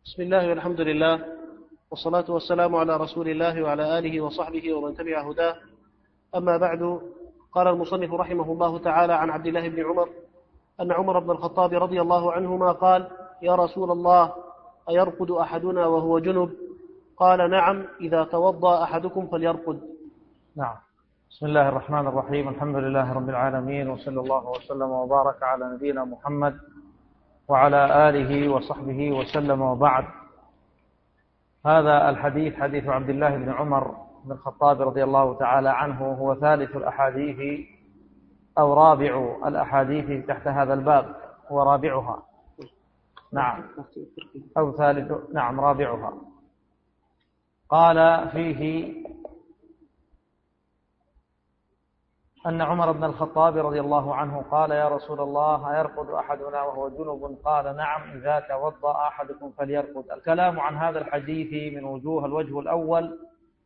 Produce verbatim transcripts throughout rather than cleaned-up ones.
بسم الله والحمد لله والصلاة والسلام على رسول الله وعلى آله وصحبه ومن تبع هداه. أما بعد، قال المصنف رحمه الله تعالى عن عبد الله بن عمر أن عمر بن الخطاب رضي الله عنهما قال: يا رسول الله، أيرقد أحدنا وهو جنب؟ قال: نعم، إذا توضأ أحدكم فليرقد. نعم. بسم الله الرحمن الرحيم. الحمد لله رب العالمين، وصلى الله وسلم وبارك على نبينا محمد وعلى آله وصحبه وسلم، وبعد. هذا الحديث حديث عبد الله بن عمر بن الخطاب رضي الله تعالى عنه، هو ثالث الأحاديث أو رابع الأحاديث تحت هذا الباب، هو رابعها. نعم، أو ثالث، نعم رابعها. قال فيه أن عمر بن الخطاب رضي الله عنه قال: يا رسول الله، أيرقد أحدنا وهو جنب؟ قال: نعم، إذا توضأ أحدكم فليرقد. الكلام عن هذا الحديث من وجوه. الوجه الأول: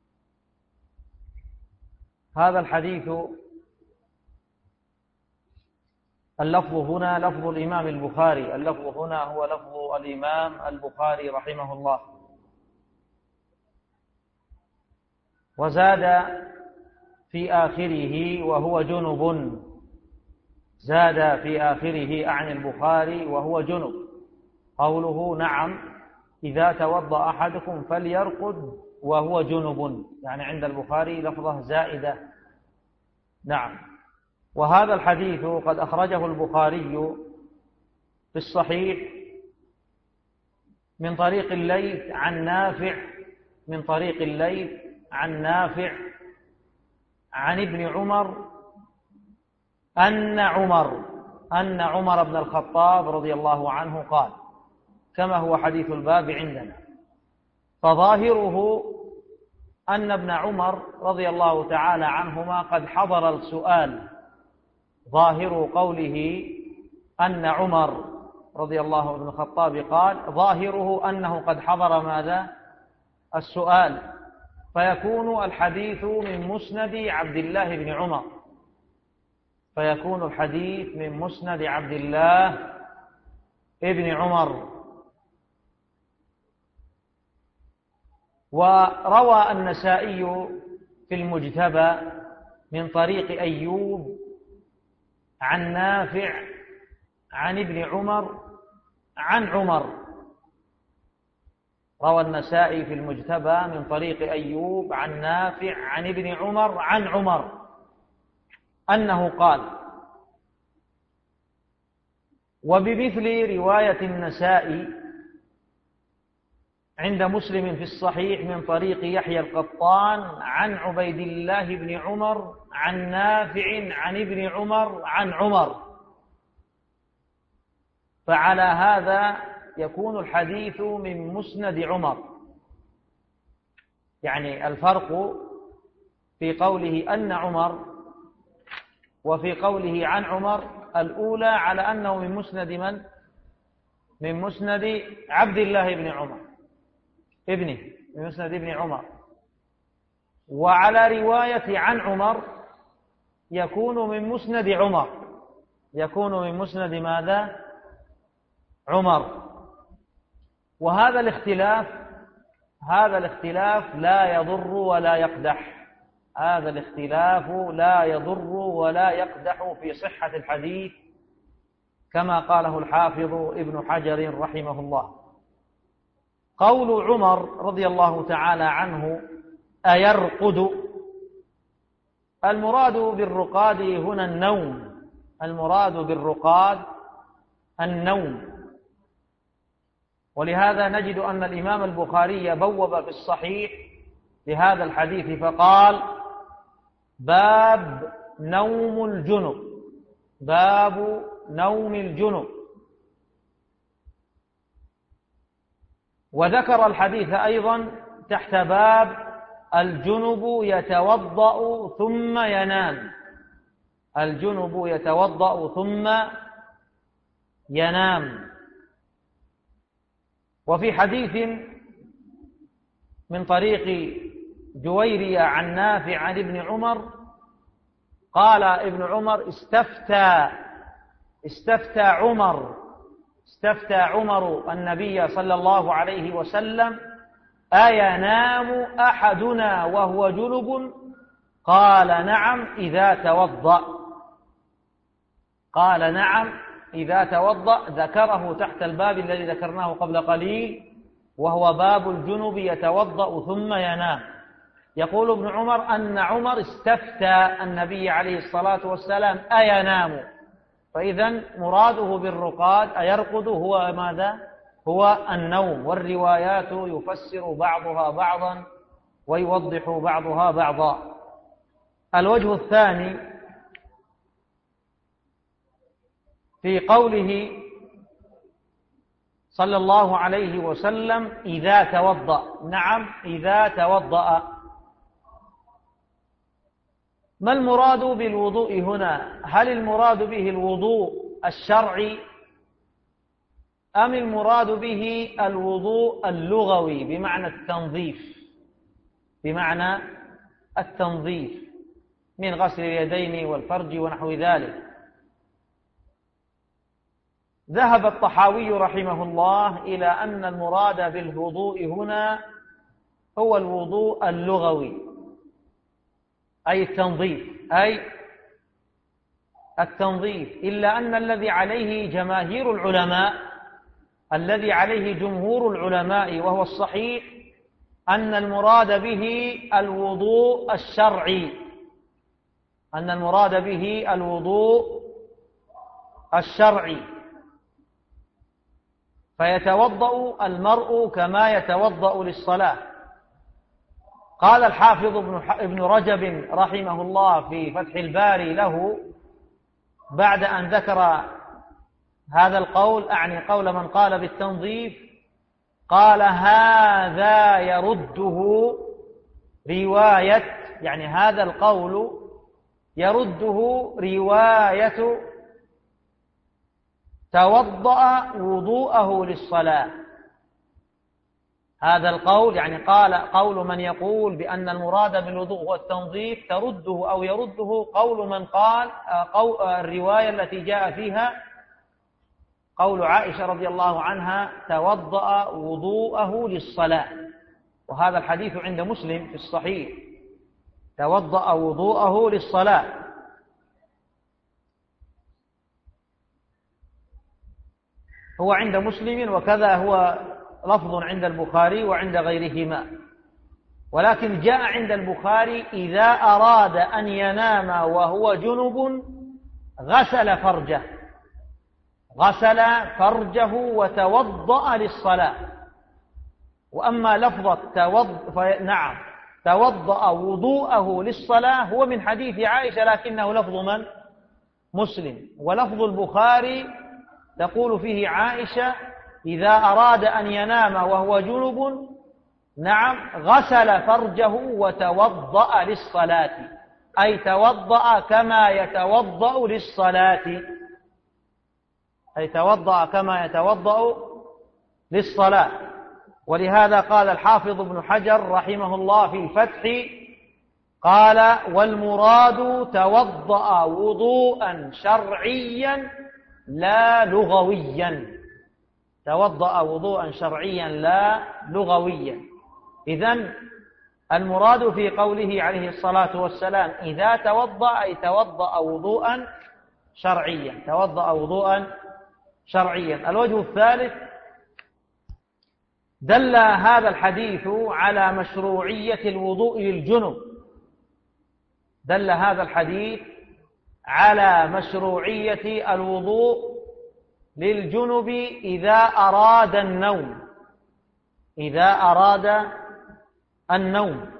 هذا الحديث اللفظ هنا لفظ الإمام البخاري، اللفظ هنا هو لفظ الإمام البخاري رحمه الله. وزاد في آخره وهو جنب، زاد في آخره عن البخاري وهو جنب. قوله: نعم، إذا توضأ أحدكم فليرقد وهو جنب، يعني عند البخاري لفظة زائدة. نعم. وهذا الحديث قد أخرجه البخاري في الصحيح من طريق الليث عن نافع، من طريق الليث عن نافع عن ابن عمر أن عمر أن عمر بن الخطاب رضي الله عنه قال، كما هو حديث الباب عندنا. فظاهره أن ابن عمر رضي الله تعالى عنهما قد حضر السؤال. ظاهر قوله أن عمر رضي الله عنه الخطاب قال، ظاهره أنه قد حضر ماذا؟ السؤال. فيكون الحديث من مسند عبد الله بن عمر، فيكون الحديث من مسند عبد الله بن عمر. وروى النسائي في المجتبى من طريق أيوب عن نافع عن ابن عمر عن عمر. روى النسائي في المجتبى من طريق أيوب عن نافع عن ابن عمر عن عمر أنه قال. وبمثل رواية النسائي عند مسلم في الصحيح من طريق يحيى القطان عن عبيد الله بن عمر عن نافع عن ابن عمر عن عمر. فعلى هذا يكون الحديث من مسند عمر. يعني الفرق في قوله أن عمر وفي قوله عن عمر، الأولى على أنه من مسند من؟ من مسند عبد الله بن عمر ابنه، من مسند ابن عمر. وعلى رواية عن عمر يكون من مسند عمر، يكون من مسند ماذا؟ عمر. وهذا الاختلاف هذا الاختلاف لا يضر ولا يقدح، هذا الاختلاف لا يضر ولا يقدح في صحة الحديث، كما قاله الحافظ ابن حجر رحمه الله. قول عمر رضي الله تعالى عنه: أيرقد، المراد بالرقاد هنا النوم، المراد بالرقاد النوم. ولهذا نجد أن الإمام البخاري بوب في الصحيح لهذا الحديث فقال: باب نوم الجنب، باب نوم الجنب. وذكر الحديث أيضا تحت باب الجنب يتوضأ ثم ينام، الجنب يتوضأ ثم ينام. وفي حديث من طريق جويرية عن نافع عن ابن عمر قال ابن عمر: استفتى استفتى عمر استفتى عمر النبي صلى الله عليه وسلم: أينام أحدنا وهو جنب؟ قال: نعم إذا توضأ. قال: نعم إذا توضأ. ذكره تحت الباب الذي ذكرناه قبل قليل، وهو باب الجنب يتوضأ ثم ينام. يقول ابن عمر أن عمر استفتى النبي عليه الصلاة والسلام: أينام؟ فإذا مراده بالرقاد أيرقد هو ماذا؟ هو النوم. والروايات يفسر بعضها بعضا ويوضح بعضها بعضا. الوجه الثاني في قوله صلى الله عليه وسلم: إذا توضأ. نعم إذا توضأ. ما المراد بالوضوء هنا؟ هل المراد به الوضوء الشرعي أم المراد به الوضوء اللغوي بمعنى التنظيف، بمعنى التنظيف من غسل اليدين والفرج ونحو ذلك؟ ذهب الطحاوي رحمه الله إلى أن المراد بالوضوء هنا هو الوضوء اللغوي، أي التنظيف، أي التنظيف. إلا أن الذي عليه جماهير العلماء، الذي عليه جمهور العلماء وهو الصحيح، أن المراد به الوضوء الشرعي، أن المراد به الوضوء الشرعي. فيتوضأ المرء كما يتوضأ للصلاة. قال الحافظ ابن رجب رحمه الله في فتح الباري له بعد أن ذكر هذا القول، أعني قول من قال بالتنظيف، قال: هذا يرده رواية، يعني هذا القول يرده رواية توضأ وضوءه للصلاة. هذا القول يعني قال قول من يقول بأن المراد بالوضوء هو التنظيف، ترده أو يرده قول من قال قول الرواية التي جاء فيها قول عائشة رضي الله عنها: توضأ وضوءه للصلاة. وهذا الحديث عند مسلم في الصحيح: توضأ وضوءه للصلاة. هو عند مسلم، وكذا هو لفظ عند البخاري وعند غيرهما. ولكن جاء عند البخاري: إذا أراد أن ينام وهو جنب غسل فرجه، غسل فرجه وتوضأ للصلاة. وأما لفظة توضأ نعم توضأ وضوءه للصلاة هو من حديث عائشة، لكنه لفظ من؟ مسلم. ولفظ البخاري تقول فيه عائشة: إذا أراد أن ينام وهو جنب نعم غسل فرجه وتوضأ للصلاة، أي توضأ كما يتوضأ للصلاة، أي توضأ كما يتوضأ للصلاة. ولهذا قال الحافظ ابن حجر رحمه الله في الفتح، قال: والمراد توضأ وضوءا شرعيا لا لغويا، توضأ وضوءا شرعيا لا لغويا. إذن المراد في قوله عليه الصلاة والسلام: إذا توضأ، أي توضأ وضوءا شرعيا، توضأ وضوءا شرعيا. الوجه الثالث: دل هذا الحديث على مشروعية الوضوء للجنب، دل هذا الحديث على مشروعية الوضوء للجنب إذا أراد النوم، إذا أراد النوم.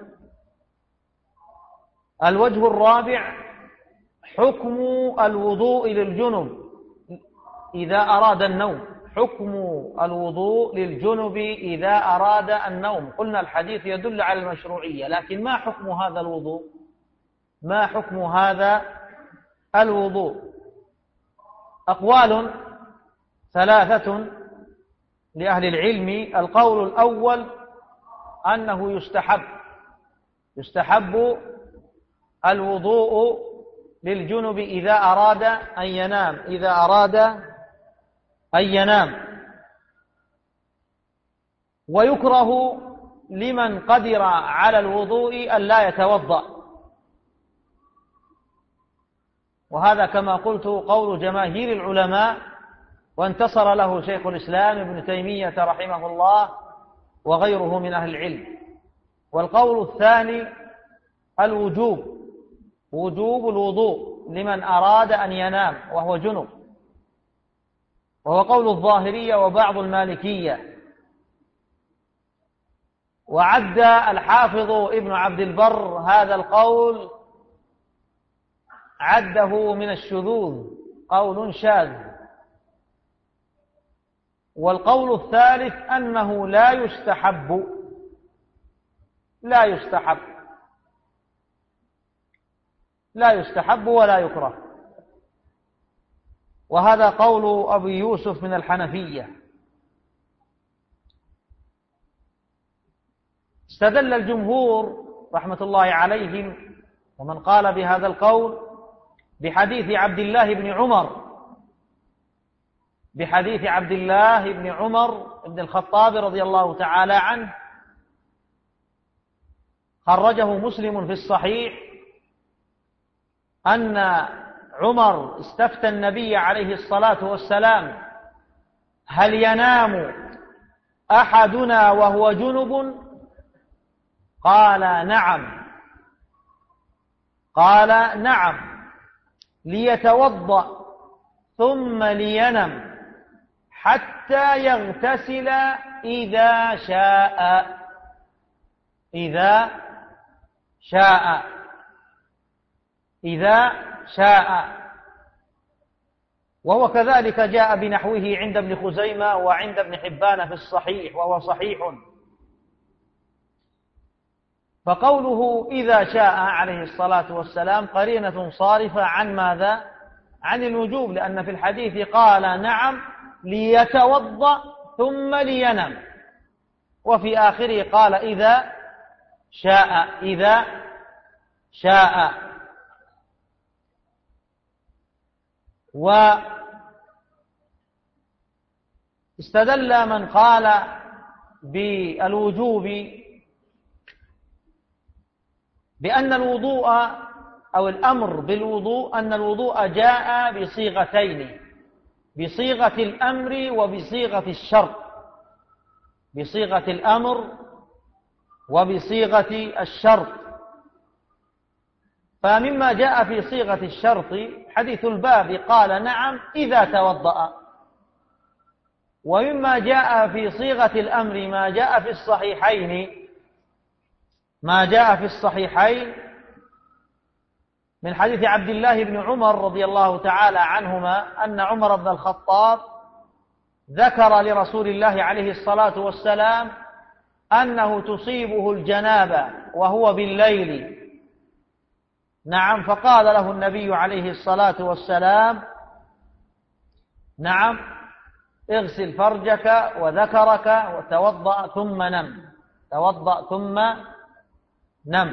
الوجه الرابع: حكم الوضوء للجنب إذا أراد النوم، حكم الوضوء للجنب إذا أراد النوم. قلنا الحديث يدل على المشروعية، لكن ما حكم هذا الوضوء؟ ما حكم هذا الوضوء؟ أقوال ثلاثة لأهل العلم. القول الأول أنه يستحب يستحب الوضوء للجنب إذا أراد أن ينام، إذا أراد أن ينام، ويكره لمن قدر على الوضوء أن لا يتوضأ، وهذا كما قلت قول جماهير العلماء، وانتصر له شيخ الإسلام ابن تيمية رحمه الله وغيره من أهل العلم. والقول الثاني الوجوب، وجوب الوضوء لمن أراد أن ينام وهو جنب، وهو قول الظاهرية وبعض المالكية. وعد الحافظ ابن عبد البر هذا القول، عده من الشذوذ، قول شاذ. والقول الثالث أنه لا يستحب، لا يستحب لا يستحب ولا يكره، وهذا قول أبي يوسف من الحنفية. استدل الجمهور رحمة الله عليهم ومن قال بهذا القول بحديث عبد الله بن عمر بحديث عبد الله بن عمر بن الخطاب رضي الله تعالى عنه، خرجه مسلم في الصحيح، أن عمر استفتى النبي عليه الصلاة والسلام: هل ينام أحدنا وهو جنب؟ قال نعم قال نعم ليتوضأ ثم لينم حتى يغتسل إذا شاء إذا شاء إذا شاء وهو كذلك جاء بنحوه عند ابن خزيمة وعند ابن حبان في الصحيح، وهو صحيح. فقوله إذا شاء عليه الصلاة والسلام قرينة صارفة عن ماذا؟ عن الوجوب، لأن في الحديث قال نعم ليتوضأ ثم لينم، وفي آخره قال إذا شاء إذا شاء. واستدل من قال بالوجوب بأن الوضوء أو الأمر بالوضوء أن الوضوء جاء بصيغتين، بصيغة الأمر وبصيغة الشرط، بصيغة الأمر وبصيغة الشرط. فمما جاء في صيغة الشرط حديث الباب قال نعم إذا توضأ، ومما جاء في صيغة الأمر ما جاء في الصحيحين ما جاء في الصحيحين من حديث عبد الله بن عمر رضي الله تعالى عنهما أن عمر بن الخطاب ذكر لرسول الله عليه الصلاة والسلام أنه تصيبه الجنابة وهو بالليل. نعم، فقال له النبي عليه الصلاة والسلام نعم اغسل فرجك وذكرك وتوضأ ثم نم توضأ ثم نم.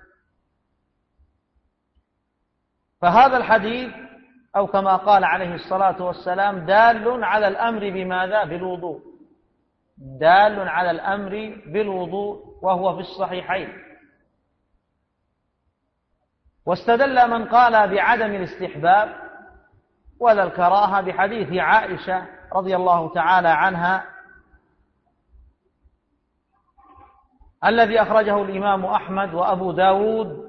فهذا الحديث أو كما قال عليه الصلاة والسلام دال على الأمر بماذا؟ بالوضوء، دال على الأمر بالوضوء، وهو في الصحيحين. واستدل من قال بعدم الاستحباب ولا الكراهة بحديث عائشة رضي الله تعالى عنها الذي أخرجه الإمام أحمد وأبو داود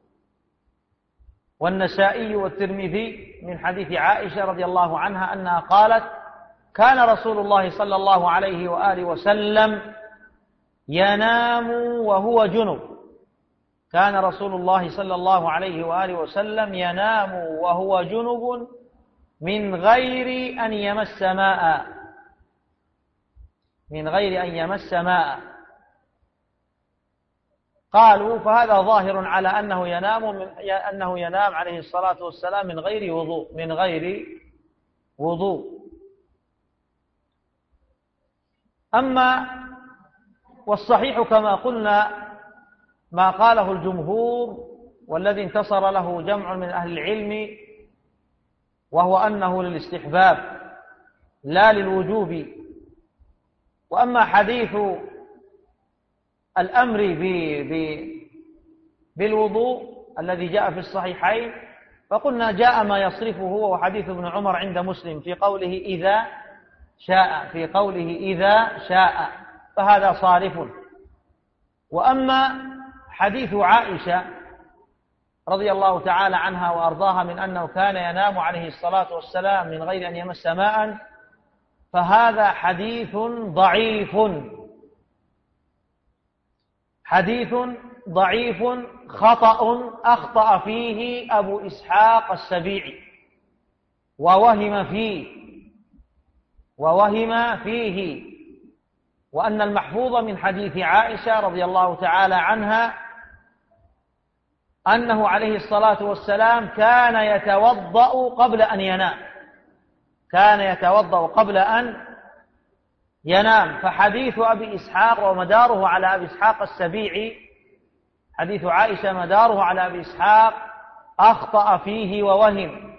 والنسائي والترمذي من حديث عائشة رضي الله عنها أنها قالت: كان رسول الله صلى الله عليه وآله وسلم ينام وهو جنب كان رسول الله صلى الله عليه وآله وسلم ينام وهو جنب من غير أن يمس ماء من غير أن يمس ماء قالوا فهذا ظاهر على أنه ينام من أنه ينام عليه الصلاة والسلام من غير وضوء من غير وضوء. أما والصحيح كما قلنا ما قاله الجمهور والذي انتصر له جمع من أهل العلم، وهو أنه للاستحباب، لا للوجوب. وأما حديث الأمر بالوضوء الذي جاء في الصحيحين فقلنا جاء ما يصرفه، وهو حديث ابن عمر عند مسلم في قوله إذا شاء، في قوله إذا شاء، فهذا صارف. وأما حديث عائشة رضي الله تعالى عنها وأرضاها من أنه كان ينام عليه الصلاة والسلام من غير أن يمس ماء، فهذا حديث ضعيف، حديث ضعيف خطأ أخطأ فيه أبو إسحاق السبيعي ووهم فيه ووهم فيه وأن المحفوظ من حديث عائشة رضي الله تعالى عنها أنه عليه الصلاة والسلام كان يتوضأ قبل أن ينام، كان يتوضأ قبل أن ينام. فحديث أبي إسحاق ومداره على أبي إسحاق السبيعي، حديث عائشة مداره على أبي إسحاق أخطأ فيه ووهم.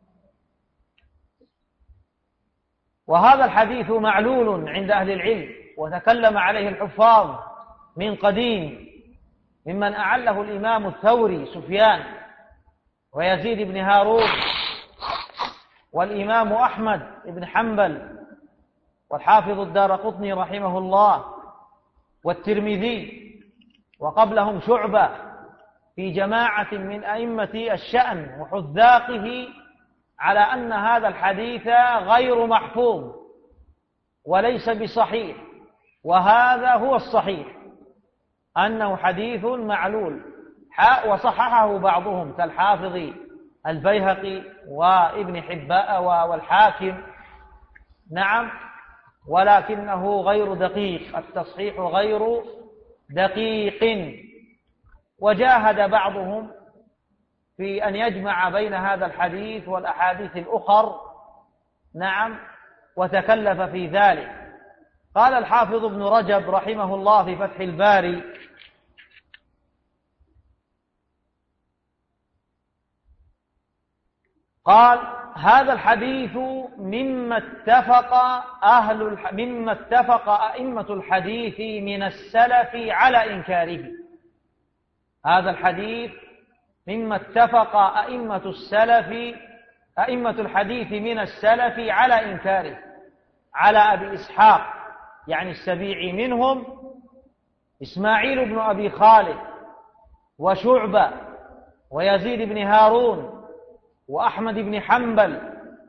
وهذا الحديث معلول عند أهل العلم، وتكلم عليه الحفاظ من قديم، ممن أعله الإمام الثوري سفيان ويزيد بن هارون والإمام أحمد بن حنبل والحافظ الدارقطني رحمه الله والترمذي، وقبلهم شعبة في جماعة من أئمة الشأن وحذاقه، على أن هذا الحديث غير محفوظ وليس بصحيح. وهذا هو الصحيح، أنه حديث معلول، وصححه بعضهم كالحافظ البيهقي وابن حباء والحاكم، نعم، ولكنه غير دقيق، التصحيح غير دقيق. وجاهد بعضهم في أن يجمع بين هذا الحديث والأحاديث الأخر، نعم، وتكلف في ذلك. قال الحافظ ابن رجب رحمه الله في فتح الباري: قال: هذا الحديث مما اتفق أهل الح... مما اتفق أئمة الحديث من السلف على إنكاره. هذا الحديث مما اتفق أئمة السلف أئمة الحديث من السلف على إنكاره، على أبي إسحاق يعني السبيعي منهم إسماعيل بن أبي خالد وشعبة ويزيد بن هارون وأحمد بن حنبل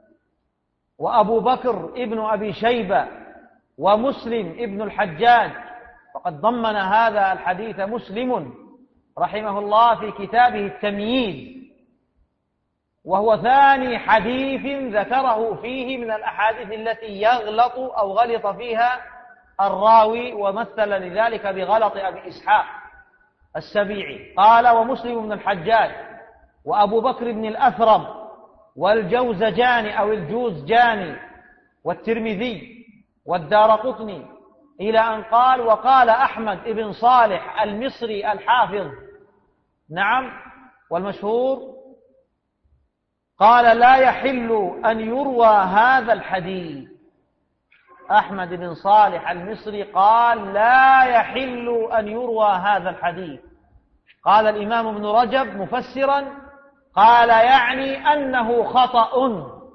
وأبو بكر ابن أبي شيبة ومسلم ابن الحجاج. وقد ضمن هذا الحديث مسلم رحمه الله في كتابه التمييز، وهو ثاني حديث ذكره فيه من الأحاديث التي يغلط أو غلط فيها الراوي، ومثل لذلك بغلط أبي إسحاق السبيعي. قال: ومسلم بن الحجاج وأبو بكر بن الأثرم والجوزجاني أو الجوزجاني والترمذي والدارقطني، إلى أن قال: وقال أحمد بن صالح المصري الحافظ، نعم، والمشهور قال: لا يحل أن يروى هذا الحديث. أحمد بن صالح المصري قال: لا يحل أن يروى هذا الحديث. قال الإمام ابن رجب مفسرا، قال: يعني أنه خطأ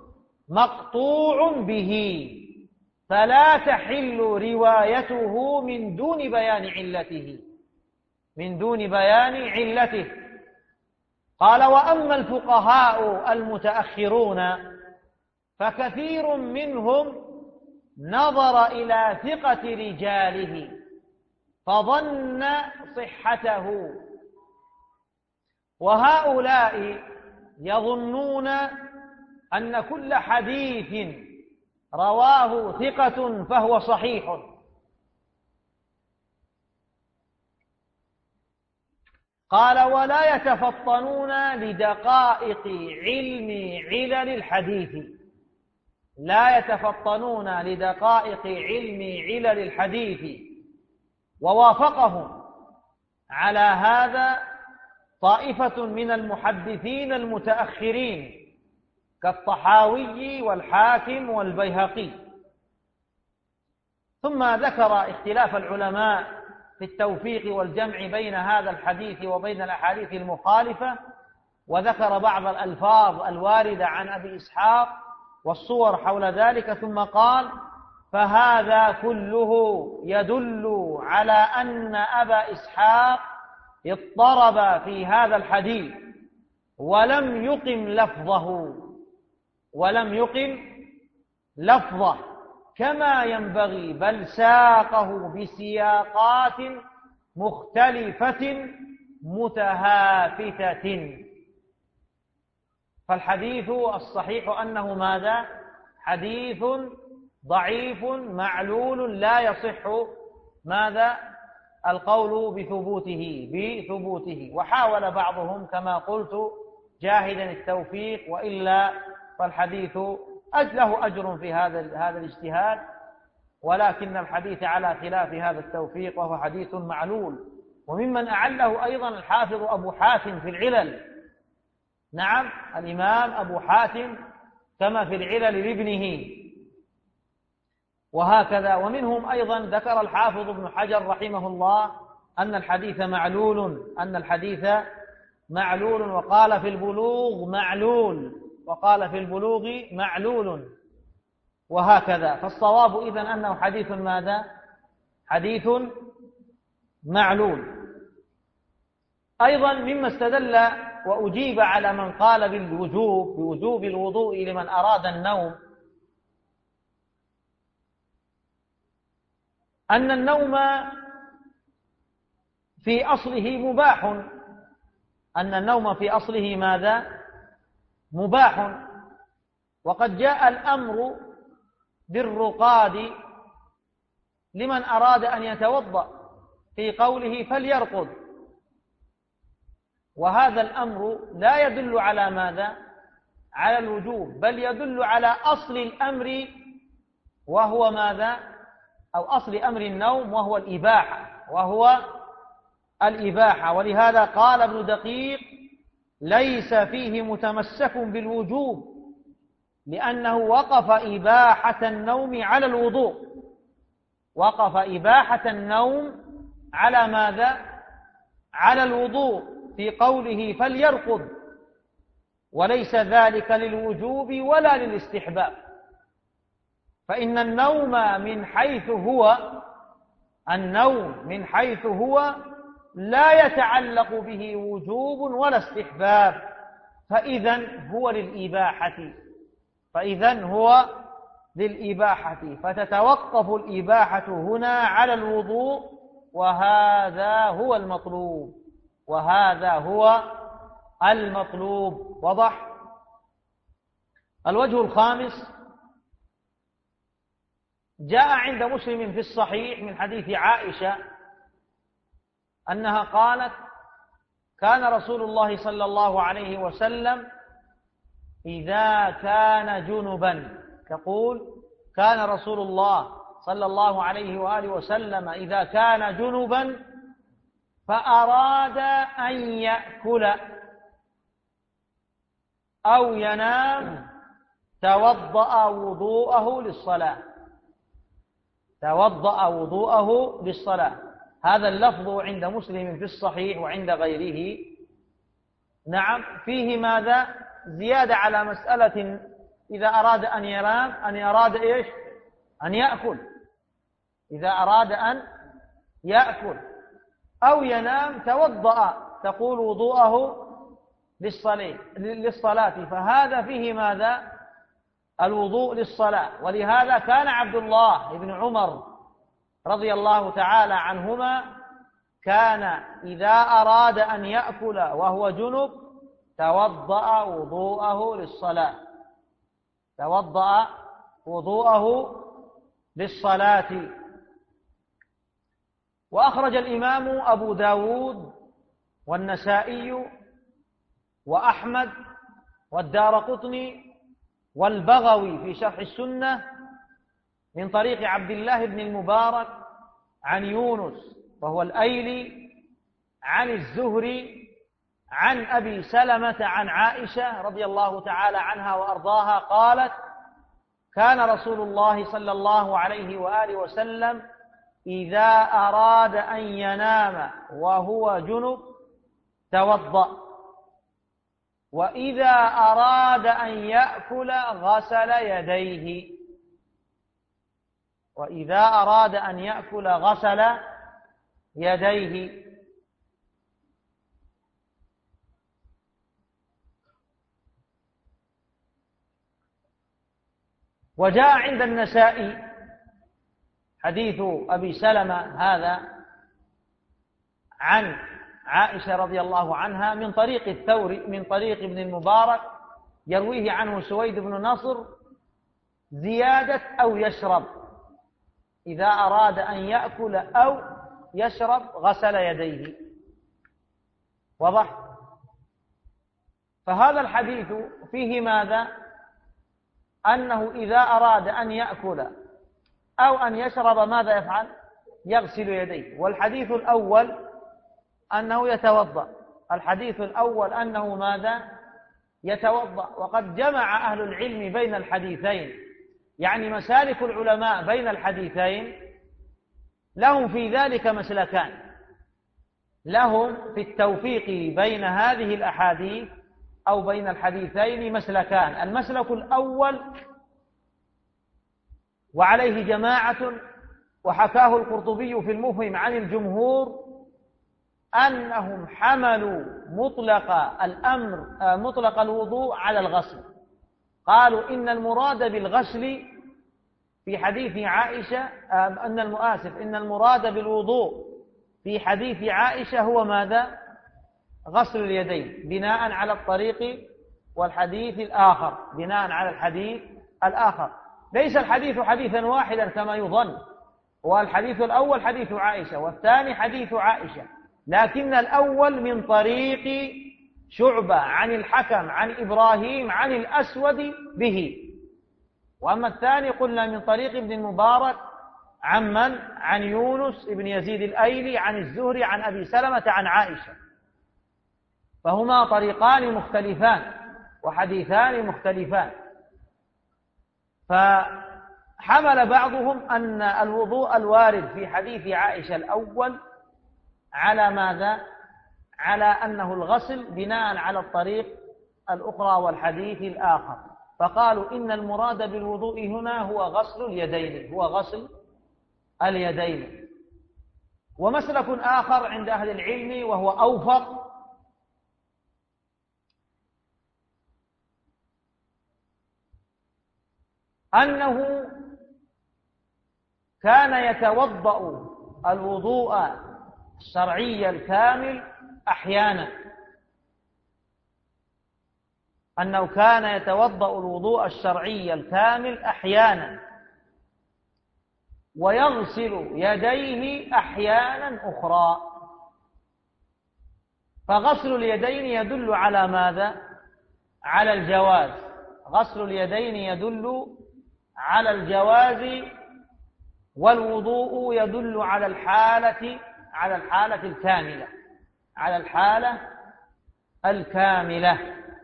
مقطوع به، فلا تحل روايته من دون بيان علته من دون بيان علته. قال: وأما الفقهاء المتأخرون فكثير منهم نظر إلى ثقة رجاله فظن صحته، وهؤلاء يظنون أن كل حديث رواه ثقة فهو صحيح. قال: ولا يتفطنون لدقائق علم علل الحديث لا يتفطنون لدقائق علم علل الحديث ووافقهم على هذا طائفة من المحدثين المتأخرين كالطحاوي والحاكم والبيهقي. ثم ذكر اختلاف العلماء في التوفيق والجمع بين هذا الحديث وبين الأحاديث المخالفة، وذكر بعض الألفاظ الواردة عن أبي إسحاق والصور حول ذلك، ثم قال: فهذا كله يدل على أن أبا إسحاق اضطرب في هذا الحديث ولم يقم لفظه ولم يقم لفظه كما ينبغي، بل ساقه بسياقات مختلفة متهافتة. فالحديث الصحيح أنه ماذا؟ حديث ضعيف معلول لا يصح ماذا؟ القول بثبوته بثبوته وحاول بعضهم كما قلت جاهدا التوفيق، وإلا فالحديث له أجر في هذا هذا الاجتهاد، ولكن الحديث على خلاف هذا التوفيق وهو حديث معلول. وممن أعله أيضا الحافظ أبو حاتم في العلل، نعم الإمام أبو حاتم كما في العلل لابنه، وهكذا. ومنهم أيضا ذكر الحافظ ابن حجر رحمه الله أن الحديث معلول أن الحديث معلول وقال في البلوغ معلول وقال في البلوغ معلول وهكذا. فالصواب إذن أنه حديث ماذا؟ حديث معلول. أيضا مما استدل وأجيب على من قال بالوجوب بوجوب الوضوء لمن أراد النوم أن النوم في أصله مباح أن النوم في أصله ماذا؟ مباح. وقد جاء الأمر بالرقاد لمن أراد أن يتوضأ في قوله فليرقد، وهذا الأمر لا يدل على ماذا؟ على الوجوب، بل يدل على أصل الأمر وهو ماذا؟ أو أصل أمر النوم وهو الإباحة وهو الإباحة. ولهذا قال ابن دقيق: ليس فيه متمسك بالوجوب، لأنه وقف إباحة النوم على الوضوء وقف إباحة النوم على ماذا؟ على الوضوء في قوله فليرقد، وليس ذلك للوجوب ولا للاستحباب. فإن النوم من حيث هو النوم من حيث هو لا يتعلق به وجوب ولا استحباب، فإذن هو للإباحة فإذن هو للإباحة فتتوقف الإباحة هنا على الوضوء، وهذا هو المطلوب وهذا هو المطلوب. وضح. الوجه الخامس: جاء عند مسلم في الصحيح من حديث عائشة أنها قالت: كان رسول الله صلى الله عليه وسلم إذا كان جنبا تقول كان رسول الله صلى الله عليه وآله وسلم إذا كان جنبا فأراد أن يأكل أو ينام توضأ وضوءه للصلاة توضأ وضوءه للصلاة. هذا اللفظ عند مسلم في الصحيح وعند غيره، نعم، فيه ماذا؟ زيادة على مسألة إذا أراد أن ينام أن أراد إيش؟ أن يأكل إذا أراد أن يأكل أو ينام توضأ تقول وضوءه للصلاة، فهذا فيه ماذا؟ الوضوء للصلاة. ولهذا كان عبد الله بن عمر رضي الله تعالى عنهما كان إذا أراد أن يأكل وهو جنب توضأ وضوءه للصلاة توضأ وضوءه للصلاة. وأخرج الإمام أبو داود والنسائي وأحمد والدارقطني والبغوي في شرح السنة من طريق عبد الله بن المبارك عن يونس وهو الأيلي عن الزهري عن أبي سلمة عن عائشة رضي الله تعالى عنها وأرضاها قالت: كان رسول الله صلى الله عليه وآله وسلم إذا أراد أن ينام وهو جنب توضأ، وإذا أراد أن يأكل غسل يديه، وإذا أراد أن يأكل غسل يديه. وجاء عند النسائي حديث أبي سلمة هذا عن عائشة رضي الله عنها من طريق الثوري من طريق ابن المبارك يرويه عنه سويد بن نصر زيادة أو يشرب، إذا أراد أن يأكل أو يشرب غسل يديه. واضح؟ فهذا الحديث فيه ماذا؟ أنه إذا أراد أن يأكل أو أن يشرب ماذا يفعل؟ يغسل يديه. والحديث الأول أنه يتوضأ، الحديث الأول أنه ماذا؟ يتوضأ. وقد جمع أهل العلم بين الحديثين، يعني مسالك العلماء بين الحديثين لهم في ذلك مسلكان، لهم في التوفيق بين هذه الأحاديث أو بين الحديثين مسلكان. المسلك الأول وعليه جماعة وحكاه القرطبي في المفهم عن الجمهور أنهم حملوا مطلق الأمر مطلق الوضوء على الغسل، قالوا إن المراد بالغسل في حديث عائشة أن المؤاسف إن المراد بالوضوء في حديث عائشة هو ماذا؟ غسل اليدين، بناء على الطريق والحديث الآخر، بناء على الحديث الآخر. ليس الحديث حديثا واحدا كما يظن، والحديث الأول حديث عائشة والثاني حديث عائشة، لكن الأول من طريق شعبة عن الحكم عن إبراهيم عن الأسود به، وأما الثاني قلنا من طريق ابن المبارك عن من؟ عن يونس بن يزيد الأيلي عن الزهري عن أبي سلمة عن عائشة، فهما طريقان مختلفان وحديثان مختلفان. فحمل بعضهم أن الوضوء الوارد في حديث عائشة الأول على ماذا؟ على أنه الغسل بناء على الطريق الأخرى والحديث الآخر، فقالوا إن المراد بالوضوء هنا هو غسل اليدين، هو غسل اليدين. ومسلك آخر عند أهل العلم وهو أوفق أنه كان يتوضأ الوضوء الشرعي الكامل أحيانا، أنه كان يتوضأ الوضوء الشرعي الكامل أحيانا ويغسل يديه أحيانا أخرى. فغسل اليدين يدل على ماذا؟ على الجواز، غسل اليدين يدل على الجواز، والوضوء يدل على الحالة على الحالة الكاملة على الحالة الكاملة.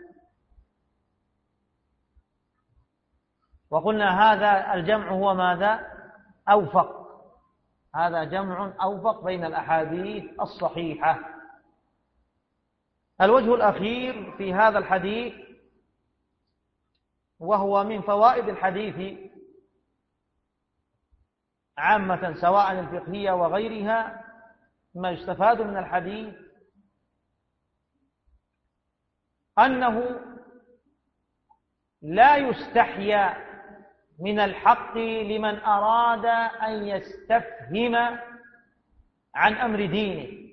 وقلنا هذا الجمع هو ماذا؟ أوفق، هذا جمع أوفق بين الأحاديث الصحيحة. الوجه الأخير في هذا الحديث وهو من فوائد الحديث عامة سواء الفقهية وغيرها، ما يستفاد من الحديث أنه لا يستحيا من الحق لمن أراد أن يستفهم عن أمر دينه.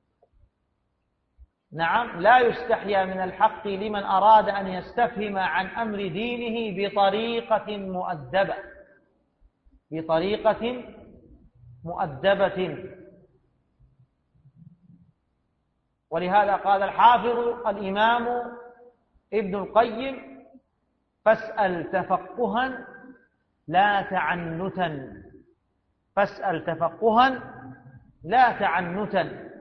نعم، لا يستحيا من الحق لمن أراد أن يستفهم عن أمر دينه بطريقة مؤدبة بطريقة مؤدبة. ولهذا قال الحافظ الإمام ابن القيم: فاسأل تفقها لا تعنتا، فاسأل تفقها لا تعنتا.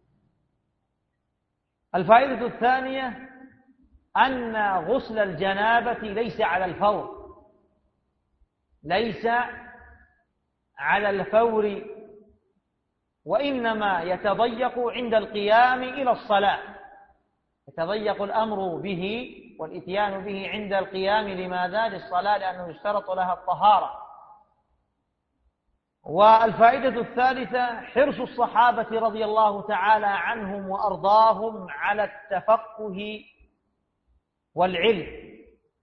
الفائدة الثانية أن غسل الجنابة ليس على الفور، ليس على الفور، وإنما يتضيق عند القيام إلى الصلاة، يتضيق الأمر به والإتيان به عند القيام. لماذا؟ للصلاة، لأنه يشترط لها الطهارة. والفائدة الثالثة حرص الصحابة رضي الله تعالى عنهم وأرضاهم على التفقه والعلم،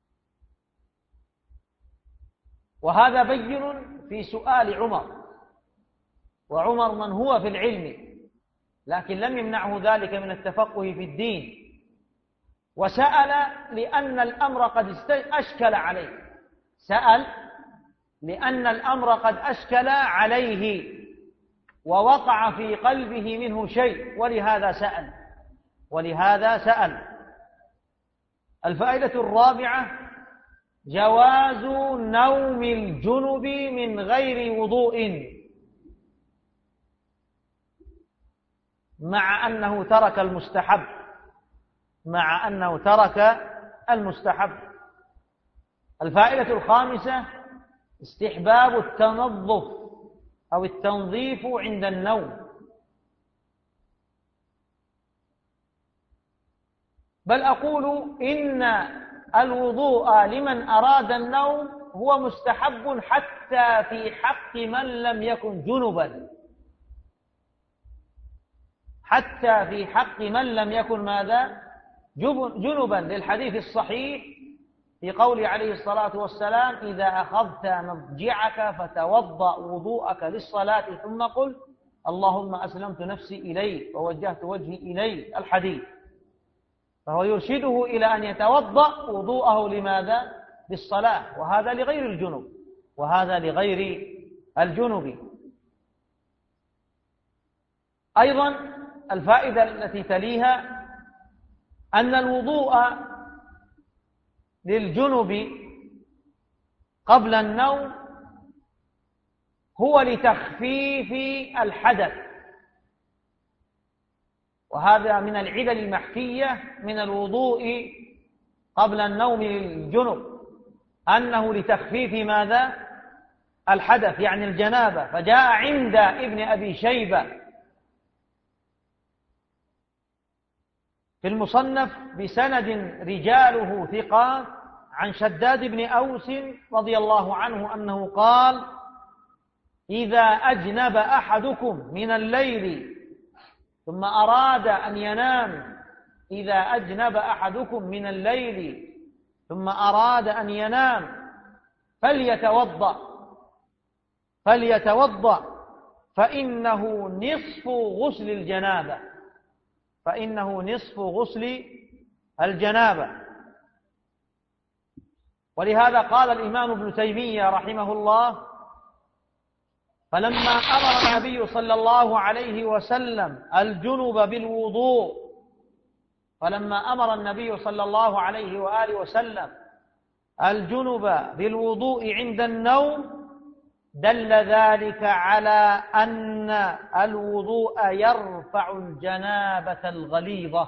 وهذا بين في سؤال عمر، وعمر من هو في العلم، لكن لم يمنعه ذلك من التفقه في الدين، وسأل لأن الأمر قد أشكل عليه، سأل لأن الأمر قد أشكل عليه ووقع في قلبه منه شيء، ولهذا سأل ولهذا سأل. الفائدة الرابعة جواز نوم الجنب من غير وضوء، مع أنه ترك المستحب مع أنه ترك المستحب. الفائدة الخامسة استحباب التنظف أو التنظيف عند النوم، بل أقول إن الوضوء لمن أراد النوم هو مستحب حتى في حق من لم يكن جنبا، حتى في حق من لم يكن ماذا؟ جنبا، للحديث الصحيح في قول عليه الصلاة والسلام: إذا أخذت مضجعك فتوضأ وضوءك للصلاة ثم قل اللهم أسلمت نفسي إليك ووجهت وجهي إليك، الحديث. فهو يرشده إلى أن يتوضأ وضوءه لماذا؟ للصلاة، وهذا لغير الجنب وهذا لغير الجنب. أيضا الفائدة التي تليها أن الوضوء للجنب قبل النوم هو لتخفيف الحدث، وهذا من العلل المحكية من الوضوء قبل النوم للجنب، أنه لتخفيف ماذا؟ الحدث، يعني الجنابة. فجاء عند ابن أبي شيبة في المصنف بسند رجاله ثقات عن شداد بن أوس رضي الله عنه أنه قال: إذا أجنب أحدكم من الليل ثم أراد أن ينام إذا أجنب أحدكم من الليل ثم أراد أن ينام فليتوضأ فليتوضأ فإنه نصف غسل الجنابة فإنه نصف غسل الجنابة. ولهذا قال الإمام ابن تيمية رحمه الله: فلما أمر النبي صلى الله عليه وسلم الجنب بالوضوء فلما أمر النبي صلى الله عليه وآله وسلم الجنب بالوضوء عند النوم دل ذلك على أن الوضوء يرفع الجنابة الغليظة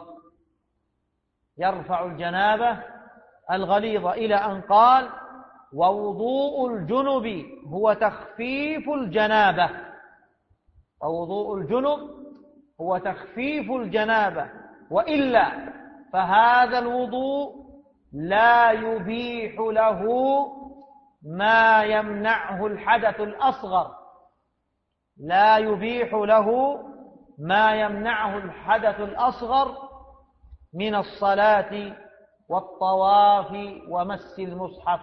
يرفع الجنابة الغليظة إلى أن قال: ووضوء الجنب هو تخفيف الجنابة ووضوء الجنب هو تخفيف الجنابة وإلا فهذا الوضوء لا يبيح له ما يمنعه الحدث الأصغر لا يبيح له ما يمنعه الحدث الأصغر من الصلاة والطواف ومس المصحف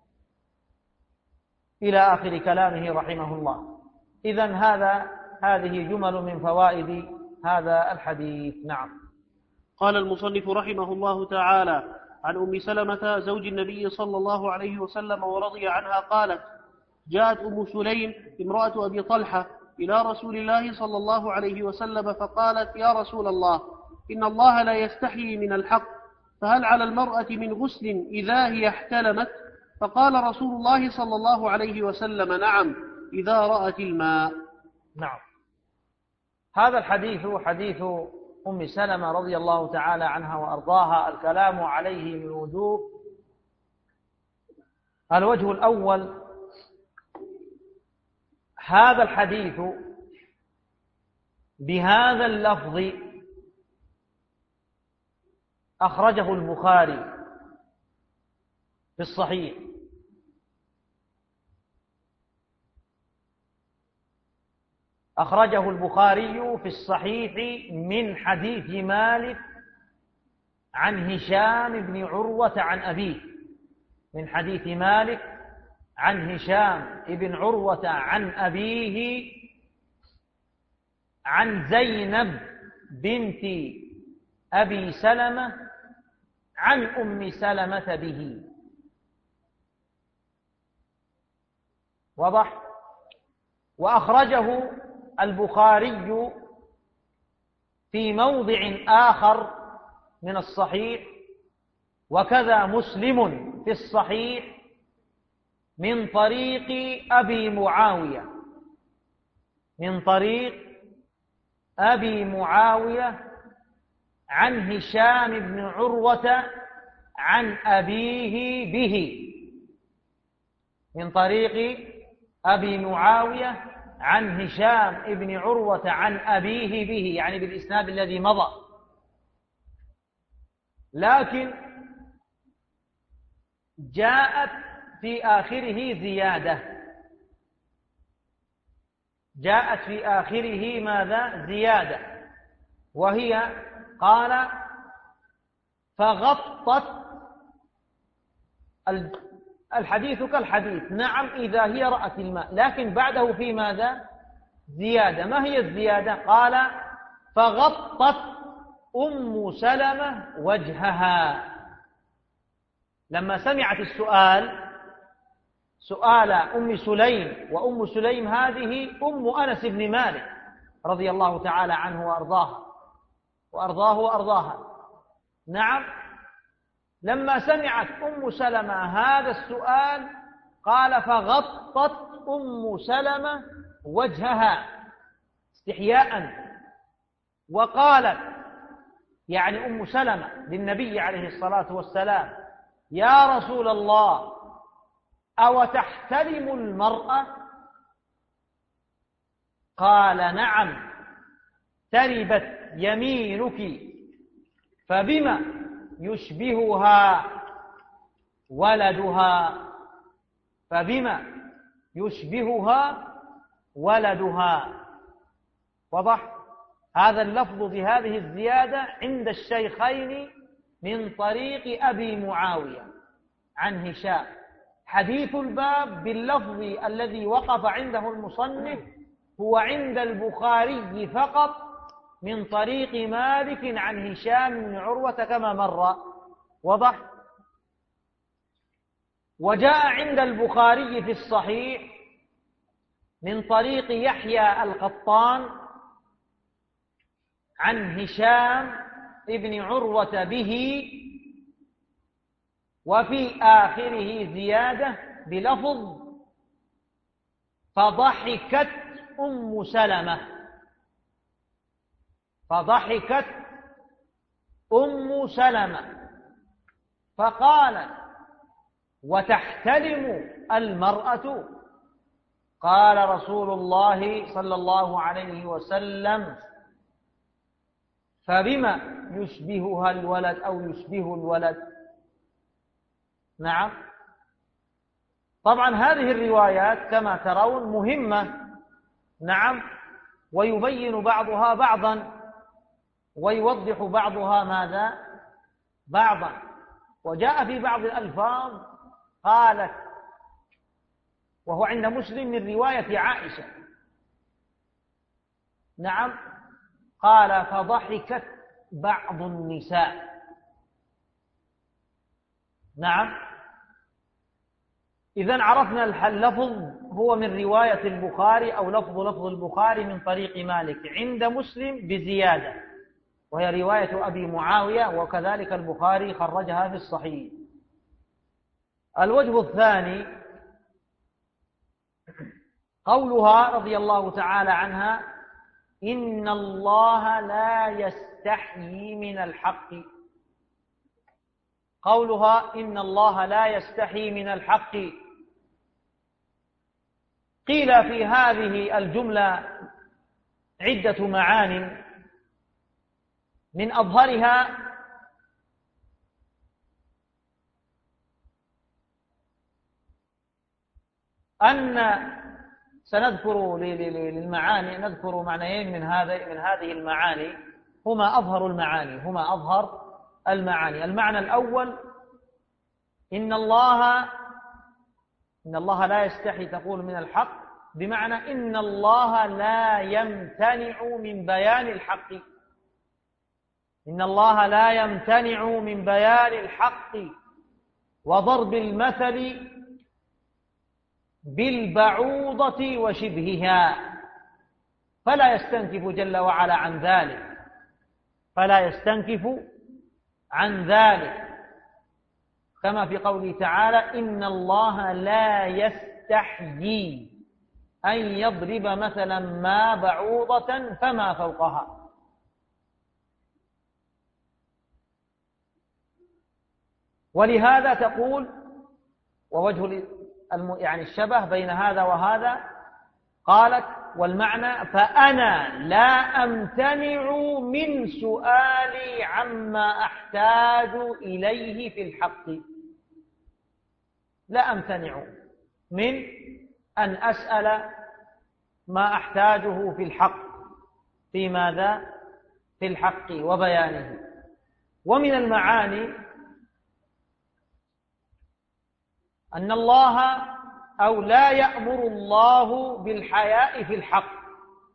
إلى آخر كلامه رحمه الله. إذن هذا هذه جمل من فوائد هذا الحديث. نعم. قال المصنف رحمه الله تعالى: عن أم سلمة زوج النبي صلى الله عليه وسلم ورضي عنها قالت: جاءت أم سليم امرأة أبي طلحة إلى رسول الله صلى الله عليه وسلم فقالت: يا رسول الله، إن الله لا يستحيي من الحق، فهل على المرأة من غسل إذا هي احتلمت؟ فقال رسول الله صلى الله عليه وسلم: نعم، إذا رأت الماء. نعم. هذا الحديث حديث أم سلمة رضي الله تعالى عنها وأرضاها. الكلام عليه من وجوه: الوجه الأول هذا الحديث بهذا اللفظ أخرجه البخاري في الصحيح أخرجه البخاري في الصحيح من حديث مالك عن هشام بن عروة عن أبيه، من حديث مالك عن هشام بن عروة عن أبيه عن زينب بنت أبي سلمة عن أم سلمة به. واضح؟ وأخرجه البخاري في موضع آخر من الصحيح، وكذا مسلم في الصحيح من طريق أبي معاوية، من طريق أبي معاوية عن هشام بن عروة عن أبيه به، من طريق أبي معاوية عن هشام بن عروة عن أبيه به، يعني بالإسناد الذي مضى. لكن جاءت في آخره زيادة، جاءت في آخره ماذا؟ زيادة، وهي قال فغطت الحديث كالحديث، نعم إذا هي رأت الماء، لكن بعده في ماذا؟ زيادة. ما هي الزيادة؟ قال فغطت أم سلمة وجهها. لما سمعت السؤال، سؤال أم سليم، وأم سليم هذه أم أنس بن مالك رضي الله تعالى عنه وأرضاه وأرضاه وأرضاها، نعم، لما سمعت أم سلمة هذا السؤال قال فغطت أم سلمة وجهها استحياء، وقالت يعني أم سلمة للنبي عليه الصلاة والسلام يا رسول الله أو تحتلم المرأة؟ قال نعم تربت يمينك، فبما يشبهها ولدها، فبما يشبهها ولدها. وضح؟ هذا اللفظ بهذه الزيادة عند الشيخين من طريق أبي معاوية عن هشام. حديث الباب باللفظ الذي وقف عنده المصنف هو عند البخاري فقط من طريق مالك عن هشام بن عروة كما مر. وضح؟ وجاء عند البخاري في الصحيح من طريق يحيى القطان عن هشام ابن عروة به، وفي آخره زيادة بلفظ فضحكت أم سلمة، فضحكت أم سلمة فقالت وتحتلم المرأة؟ قال رسول الله صلى الله عليه وسلم فبما يشبهها الولد أو يشبه الولد؟ نعم. طبعا هذه الروايات كما ترون مهمة، نعم، ويبين بعضها بعضا ويوضح بعضها ماذا؟ بعضا. وجاء في بعض الألفاظ قالت، وهو عند مسلم من رواية عائشة، نعم، قال فضحكت بعض النساء. نعم. إذن عرفنا اللفظ هو من رواية البخاري أو لفظ لفظ البخاري من طريق مالك، عند مسلم بزيادة وهي رواية أبي معاوية، وكذلك البخاري خرجها في الصحيح. الوجه الثاني قولها رضي الله تعالى عنها إن الله لا يستحيي من الحق. قولها إن الله لا يستحيي من الحق قيل في هذه الجملة عدة معان، من أظهرها أن سنذكر للمعاني نذكر معنيين من هذه من هذه المعاني هما أظهر المعاني هما أظهر المعاني. المعنى الأول: إن الله إن الله لا يستحي تقول من الحق، بمعنى إن الله لا يمتنع من بيان الحق، إن الله لا يمتنع من بيان الحق وضرب المثل بالبعوضة وشبهها، فلا يستنكف جل وعلا عن ذلك فلا يستنكف عن ذلك كما في قوله تعالى: إن الله لا يستحيي أن يضرب مثلا ما بعوضة فما فوقها. ولهذا تقول، ووجه يعني الشبه بين هذا وهذا، قالت: والمعنى: فأنا لا أمتنع من سؤالي عما أحتاج إليه في الحق، لا أمتنع من أن أسأل ما أحتاجه في الحق. في ماذا؟ في الحق وبيانه. ومن المعاني أن الله أو لا يأمر الله بالحياء في الحق،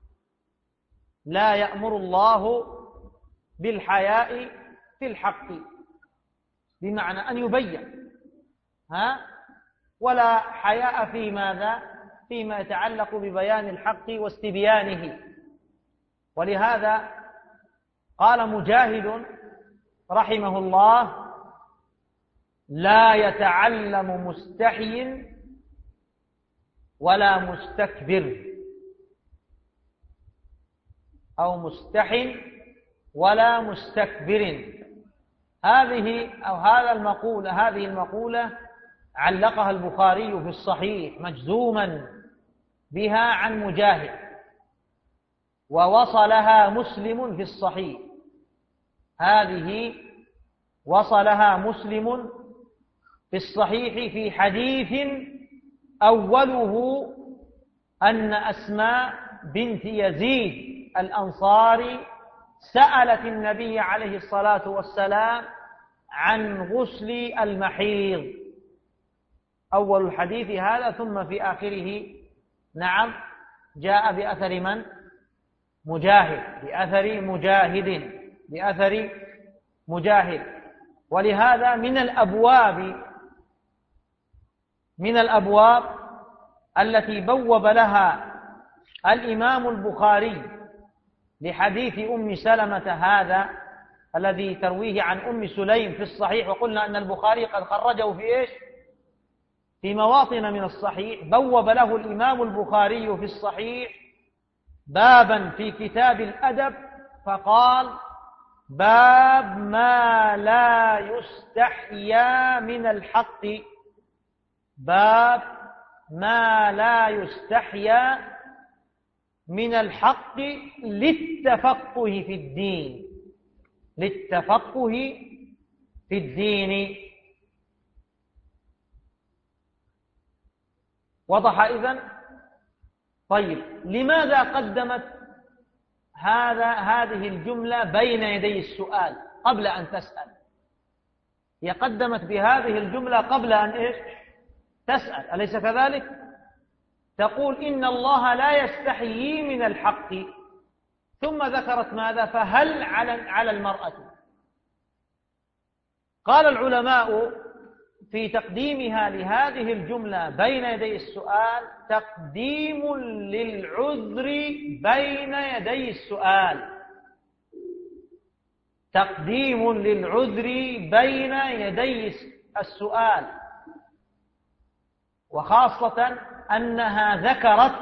لا يأمر الله بالحياء في الحق، بمعنى أن يبين ها ولا حياء في ماذا؟ فيما يتعلق ببيان الحق واستبيانه. ولهذا قال مجاهد رحمه الله: لا يتعلم مستحي ولا مستكبر، أو مستحي ولا مستكبر. هذه أو هذا المقولة هذه المقولة علقها البخاري في الصحيح مجزوما بها عن مجاهد، ووصلها مسلم في الصحيح. هذه وصلها مسلم في الصحيح في حديث أوله أن أسماء بنت يزيد الأنصاري سألت النبي عليه الصلاة والسلام عن غسل المحيض. أول الحديث هذا، ثم في آخره نعم جاء بأثر من؟ مجاهد، بأثر مجاهد بأثر مجاهد. ولهذا من الأبواب من الأبواب التي بوب لها الإمام البخاري لحديث أم سلمة هذا الذي ترويه عن أم سليم في الصحيح، وقلنا أن البخاري قد خرجه في إيش؟ في مواطن من الصحيح. بوب له الإمام البخاري في الصحيح بابا في كتاب الأدب فقال: باب ما لا يستحيا من الحق، باب ما لا يستحيا من الحق للتفقه في الدين للتفقه في الدين. وضح إذن؟ طيب، لماذا قدمت هذا هذه الجملة بين يدي السؤال قبل أن تسأل؟ هي قدمت بهذه الجملة قبل أن إيش؟ تسأل، أليس كذلك؟ تقول: إن الله لا يستحيي من الحق، ثم ذكرت ماذا؟ فهل على على المرأة؟ قال العلماء في تقديمها لهذه الجملة بين يدي السؤال: تقديم للعذر بين يدي السؤال تقديم للعذر بين يدي السؤال وخاصة أنها ذكرت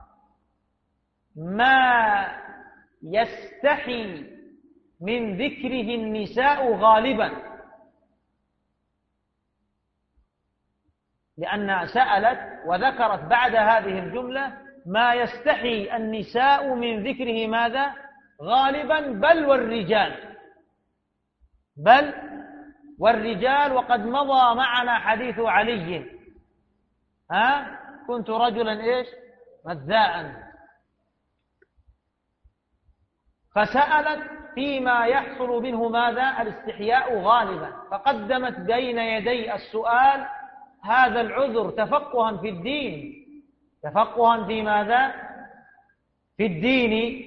ما يستحي من ذكره النساء غالبا، لأن سألت وذكرت بعد هذه الجملة ما يستحي النساء من ذكره ماذا؟ غالبا بل والرجال، بل والرجال. وقد مضى معنا حديث علي، ها كنت رجلا إيش مذاء، فسألت فيما يحصل منه ماذا؟ الاستحياء غالبا، فقدمت بين يدي السؤال هذا العذر تفقها في الدين، تفقها في ماذا؟ في الدين.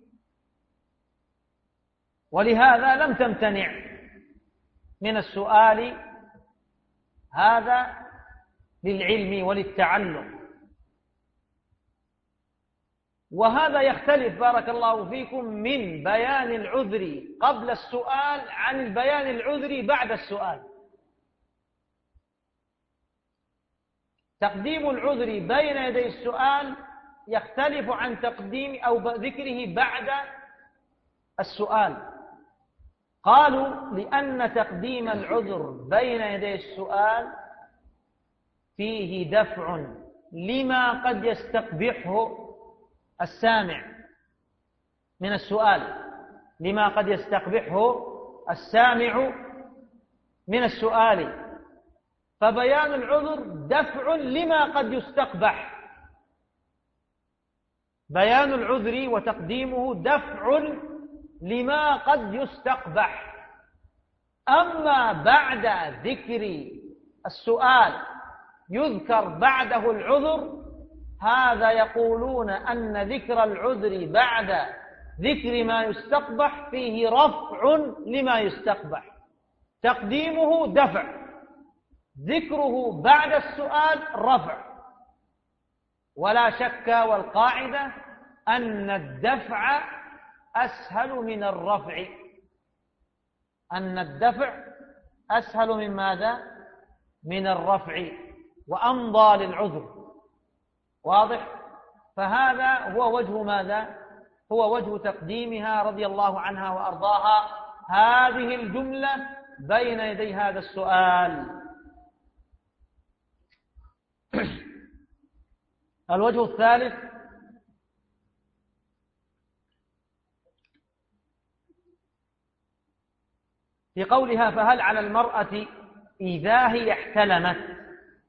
ولهذا لم تمتنع من السؤال هذا للعلم وللتعلم. وهذا يختلف بارك الله فيكم من بيان العذر قبل السؤال عن البيان العذر بعد السؤال. تقديم العذر بين يدي السؤال يختلف عن تقديم أو ذكره بعد السؤال. قالوا لأن تقديم العذر بين يدي السؤال فيه دفع لما قد يستقبحه السامع من السؤال، لما قد يستقبحه السامع من السؤال. فبيان العذر دفع لما قد يستقبح، بيان العذر وتقديمه دفع لما قد يستقبح. أما بعد ذكر السؤال يذكر بعده العذر، هذا يقولون أن ذكر العذر بعد ذكر ما يستقبح فيه رفع لما يستقبح، تقديمه دفع، ذكره بعد السؤال رفع. ولا شك والقاعدة أن الدفع أسهل من الرفع، أن الدفع أسهل من ماذا؟ من الرفع، وأمضى للعذر. واضح؟ فهذا هو وجه ماذا؟ هو وجه تقديمها رضي الله عنها وأرضاها هذه الجملة بين يدي هذا السؤال. الوجه الثالث في قولها فهل على المرأة إذا هي احتلمت،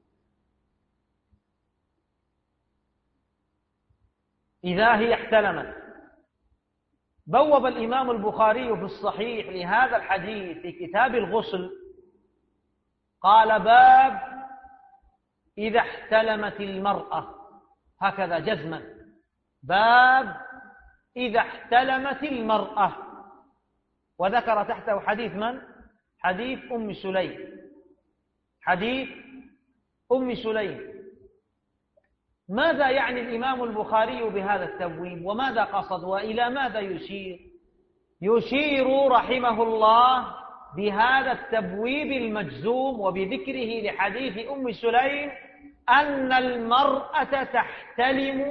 إذا هي احتلمت. بوب الإمام البخاري في الصحيح لهذا الحديث في كتاب الغسل، قال باب إذا احتلمت المرأة، هكذا جزما، باب إذا احتلمت المرأة. وذكر تحته حديث من؟ حديث أم سليم، حديث أم سليم. ماذا يعني الإمام البخاري بهذا التبويب وماذا قصد وإلى ماذا يشير؟ يشير رحمه الله بهذا التبويب المجزوم وبذكره لحديث أم سليم أن المرأة تحتلم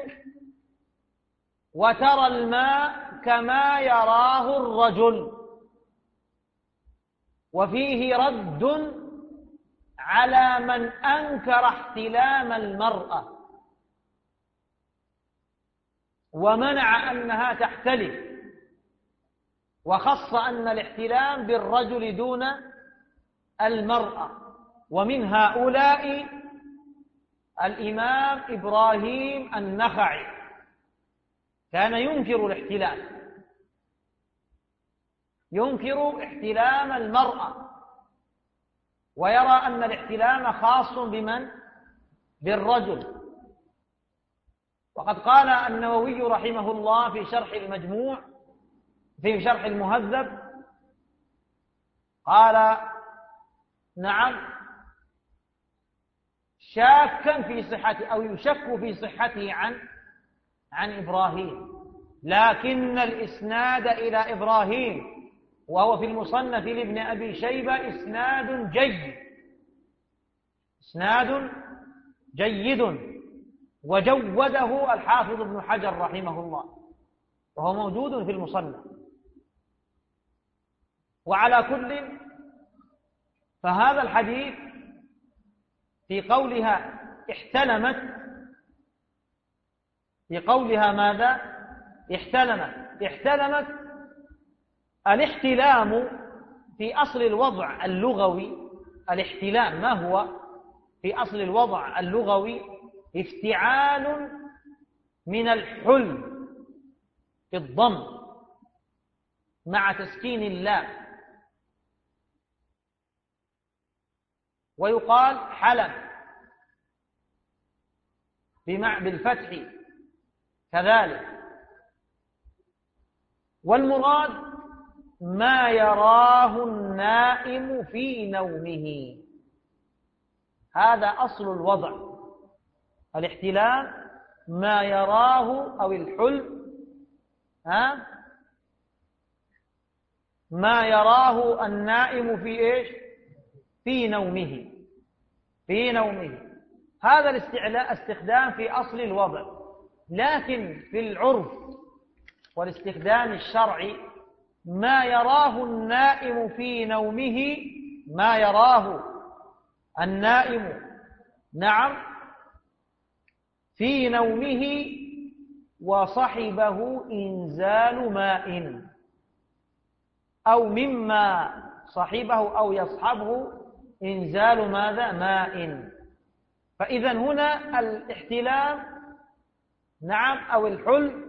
وترى الماء كما يراه الرجل، وفيه رد على من أنكر احتلام المرأة ومنع أنها تحتلم، وخص أن الاحتلام بالرجل دون المرأة. ومن هؤلاء الإمام إبراهيم النخعي، كان ينكر الاحتلام، ينكر احتلام المرأة، ويرى أن الاحتلام خاص بمن؟ بالرجل. وقد قال النووي رحمه الله في شرح المجموع في شرح المهذب، قال نعم شاكا في صحته أو يشك في صحته عن عن إبراهيم، لكن الإسناد إلى إبراهيم وهو في المصنف لابن أبي شيبة إسناد جيد، إسناد جيد، وجوده الحافظ ابن حجر رحمه الله، وهو موجود في المصنف. وعلى كل، فهذا الحديث في قولها احتلمت، في قولها ماذا؟ احتلمت. احتلمت، الاحتلام في أصل الوضع اللغوي، الاحتلام ما هو في أصل الوضع اللغوي؟ افتعال من الحلم في الضم مع تسكين اللام، ويقال حلم بالفتح كذلك. والمراد ما يراه النائم في نومه، هذا أصل الوضع. الاحتلام ما يراه أو الحلم، ها ما يراه النائم في إيش؟ في نومه، في نومه. هذا الاستعلاء استخدام في أصل الوضع، لكن في العرف والاستخدام الشرعي ما يراه النائم في نومه، ما يراه النائم نعم في نومه وصحبه إنزال ماء، أو مما صحبه أو يصحبه إنزال ماذا؟ ماء. فإذا هنا الاحتلام نعم أو الحلم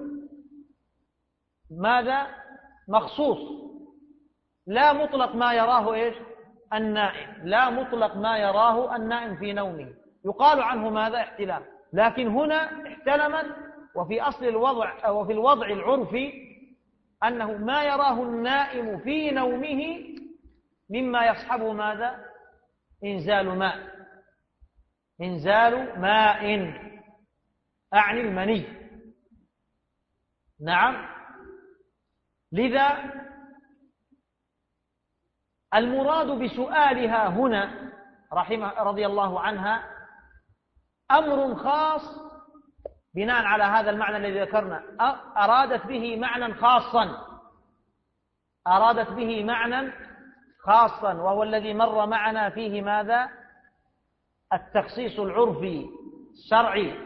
ماذا؟ مخصوص، لا مطلق ما يراه إيش؟ النائم، لا مطلق ما يراه النائم في نومه يقال عنه ماذا؟ احتلام. لكن هنا احتلمت، وفي أصل الوضع وفي الوضع العرفي أنه ما يراه النائم في نومه مما يصحبه ماذا؟ إنزال ماء، إنزال ماء أعني المني. نعم. لذا المراد بسؤالها هنا رحمه رضي الله عنها أمر خاص بناء على هذا المعنى الذي ذكرنا، أرادت به معنى خاصا، أرادت به معنى خاصا، وهو الذي مر معنا فيه ماذا؟ التخصيص العرفي الشرعي.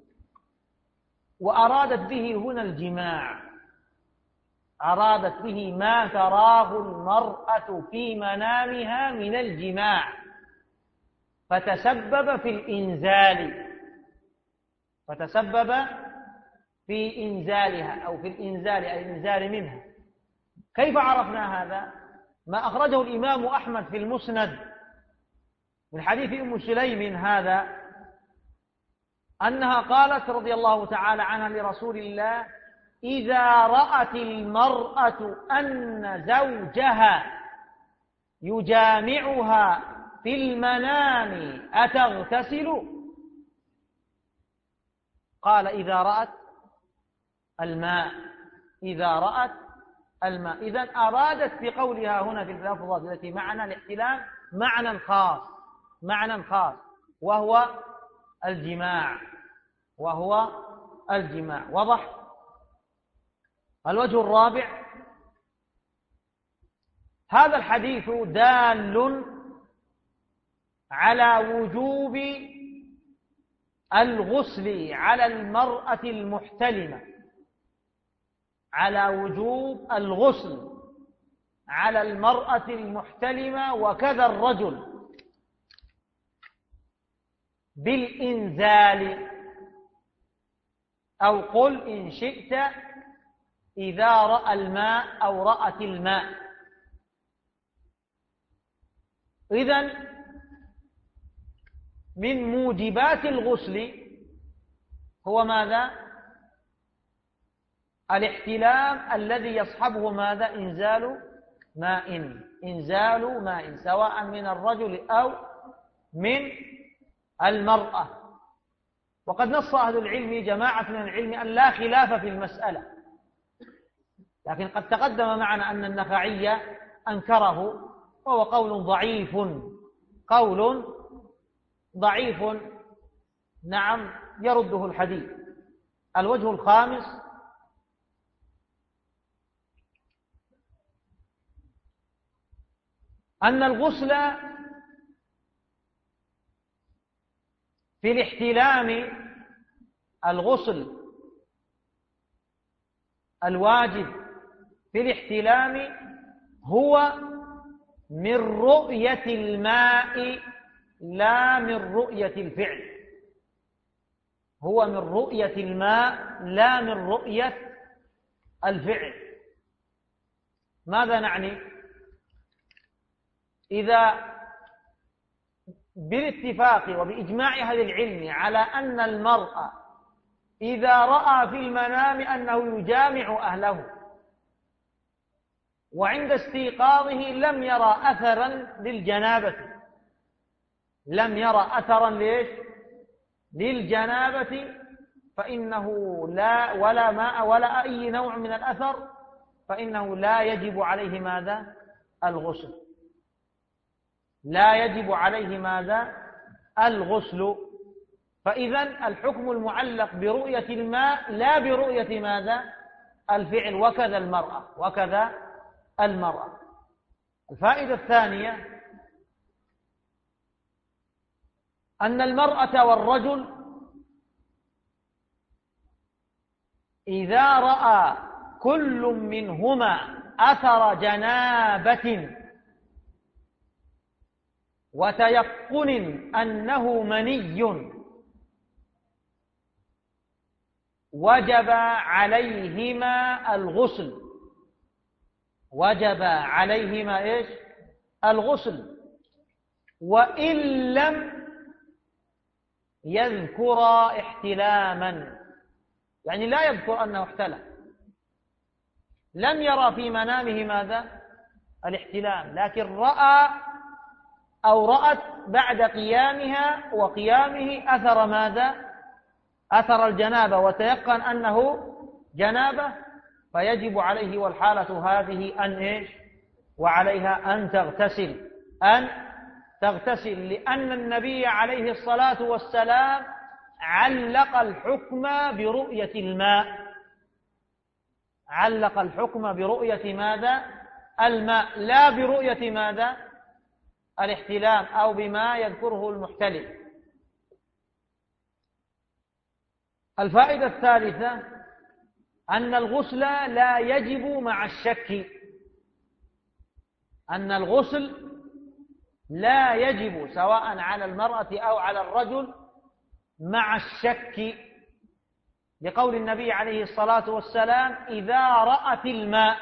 وأرادت به هنا الجماع، أرادت به ما تراه المرأة في منامها من الجماع، فتسبب في الإنزال، فتسبب في إنزالها أو في الإنزال أي الإنزال منها. كيف عرفنا هذا؟ ما أخرجه الإمام أحمد في المسند من حديث أم سليم هذا، أنها قالت رضي الله تعالى عنها لرسول الله: إذا رأت المرأة أن زوجها يجامعها في المنام أتغتسل؟ قال: إذا رأت الماء، إذا رأت الماء. إذن أرادت بقولها هنا في اللفظة التي معنا الاحتلام معنى خاص، معنى خاص وهو الجماع، وهو الجماع. وضح؟ الوجه الرابع: هذا الحديث دال على وجوب الغسل على المرأة المحتلمة، على وجوب الغسل على المرأة المحتلمة وكذا الرجل بالإنزال، أو قل إن شئت إذا رأى الماء أو رأت الماء. إذن من موجبات الغسل هو ماذا؟ الاحتلام الذي يصحبه ماذا؟ إنزال ماء، إنزال ماء سواء من الرجل أو من المرأة. وقد نص أهل العلم جماعة من العلم أن لا خلاف في المسألة، لكن قد تقدم معنا أن النخعي أنكره، وهو قول ضعيف، قول ضعيف نعم يرده الحديث. الوجه الخامس: أن الغسل في الاحتلام الغسل الواجب في الاحتلام هو من رؤية الماء لا من رؤية الفعل، هو من رؤية الماء لا من رؤية الفعل. ماذا نعني؟ إذا بالاتفاق وبإجماع أهل العلم على أن المرء إذا رأى في المنام أنه يجامع أهله وعند استيقاظه لم يرى أثرا للجنابة، لم يرى أثرا ليش؟ للجنابة، فإنه لا ولا ماء ولا أي نوع من الأثر، فإنه لا يجب عليه ماذا؟ الغسل، لا يجب عليه ماذا؟ الغسل. فإذا الحكم المعلق برؤية الماء لا برؤية ماذا؟ الفعل. وكذا المرأة، وكذا المرأة. الفائدة الثانية أن المرأة والرجل إذا رأى كل منهما أثر جنابة وتيقن أنه مني وجب عليهما الغسل، وجب عليهما إيش؟ الغسل، وإن لم يذكر احتلاما، يعني لا يذكر أنه احتلم، لم يرى في منامه ماذا؟ الاحتلام، لكن رأى أو رأت بعد قيامها وقيامه أثر ماذا؟ أثر الجنابة، وتيقن أنه جنابة، فيجب عليه والحالة هذه أن إيش؟ وعليها أن تغتسل، أن تغتسل، لأن النبي عليه الصلاة والسلام علق الحكم برؤية الماء، علق الحكم برؤية ماذا؟ الماء، لا برؤية ماذا؟ الاحتلام أو بما يذكره المحتلم. الفائدة الثالثة أن الغسل لا يجب مع الشك، أن الغسل لا يجب سواء على المرأة أو على الرجل مع الشك، لقول النبي عليه الصلاة والسلام إذا رأت الماء،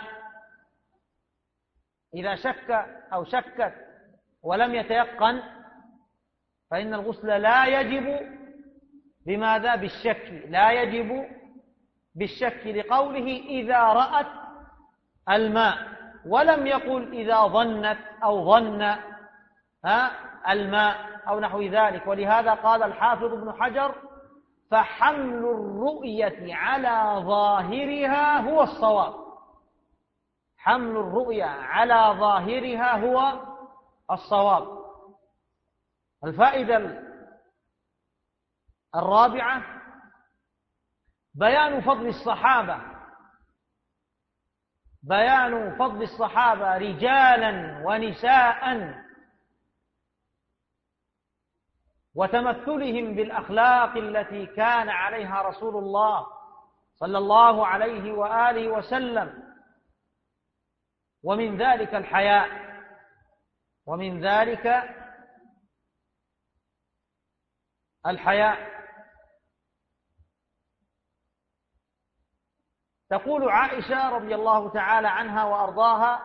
إذا شك أو شكت ولم يتيقن فإن الغسل لا يجب بماذا؟ بالشك، لا يجب بالشك، لقوله إذا رأت الماء، ولم يقل إذا ظنت أو ظن ها الماء أو نحو ذلك. ولهذا قال الحافظ ابن حجر فحمل الرؤية على ظاهرها هو الصواب، حمل الرؤية على ظاهرها هو الصواب. الفائدة الرابعة بيان فضل الصحابة، بيان فضل الصحابة رجالا ونساء، وتمثلهم بالأخلاق التي كان عليها رسول الله صلى الله عليه وآله وسلم، ومن ذلك الحياء، ومن ذلك الحياء. تقول عائشة رضي الله تعالى عنها وأرضاها،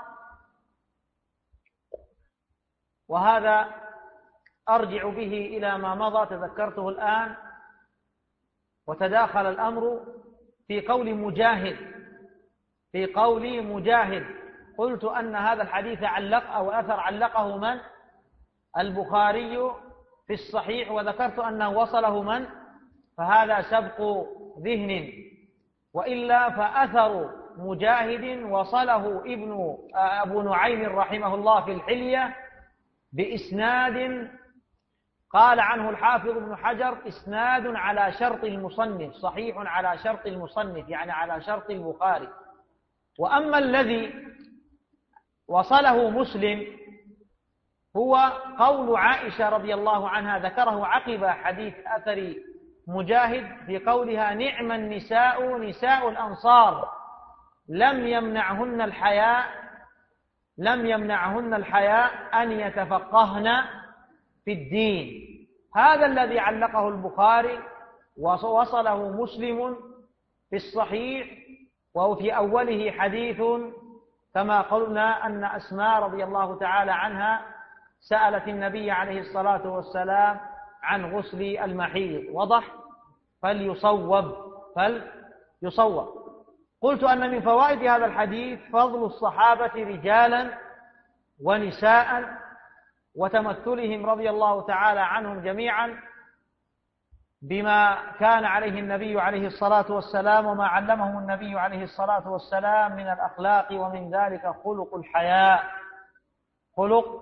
وهذا أرجع به إلى ما مضى تذكرته الآن، وتداخل الأمر في قول مجاهد، في قول مجاهد قلت أن هذا الحديث علق أو أثر علقه من؟ البخاري في الصحيح، وذكرت أنه وصله من؟ فهذا سبق ذهن، وإلا فأثر مجاهد وصله ابن أبو نعيم رحمه الله في الحلية بإسناد قال عنه الحافظ ابن حجر إسناد على شرط المصنف، صحيح على شرط المصنف، يعني على شرط البخاري. وأما الذي وصله مسلم هو قول عائشة رضي الله عنها، ذكره عقب حديث أثر مجاهد في قولها: نعم النساء نساء الأنصار لم يمنعهن الحياء لم يمنعهن الحياء أن يتفقهن في الدين. هذا الذي علقه البخاري ووصله مسلم في الصحيح، وفي أوله حديث كما قلنا أن أسماء رضي الله تعالى عنها سألت النبي عليه الصلاة والسلام عن غسل المحيض. وضح؟ فليصوب فليصوب. قلت أن من فوائد هذا الحديث فضل الصحابة رجالا ونساء، وتمثلهم رضي الله تعالى عنهم جميعا بما كان عليه النبي عليه الصلاة والسلام وما علمهم النبي عليه الصلاة والسلام من الأخلاق، ومن ذلك خلق الحياء خلق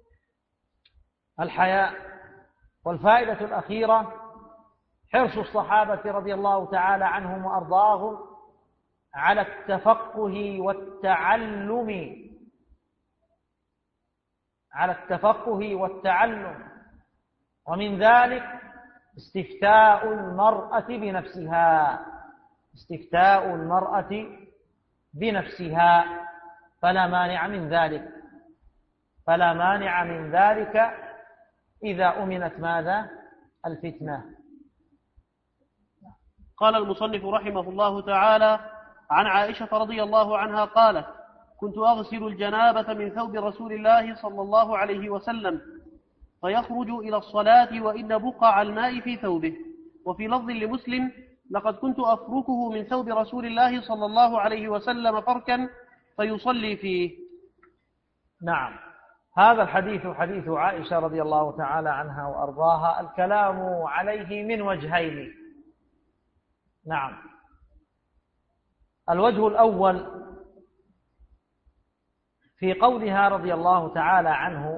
الحياء والفائدة الأخيرة حرص الصحابة رضي الله تعالى عنهم وأرضاهم على التفقه والتعلم على التفقه والتعلم ومن ذلك استفتاء المرأة بنفسها استفتاء المرأة بنفسها فلا مانع من ذلك فلا مانع من ذلك إذا أمنت ماذا؟ الفتنة. قال المصنف رحمه الله تعالى: عن عائشة رضي الله عنها قالت: كنت أغسل الجنابة من ثوب رسول الله صلى الله عليه وسلم فيخرج إلى الصلاة وإن بقع الماء في ثوبه. وفي لفظ لمسلم: لقد كنت أفركه من ثوب رسول الله صلى الله عليه وسلم فركا فيصلي فيه. نعم، هذا الحديث حديث عائشة رضي الله تعالى عنها وأرضاها، الكلام عليه من وجهين. نعم، الوجه الأول في قولها رضي الله تعالى عنه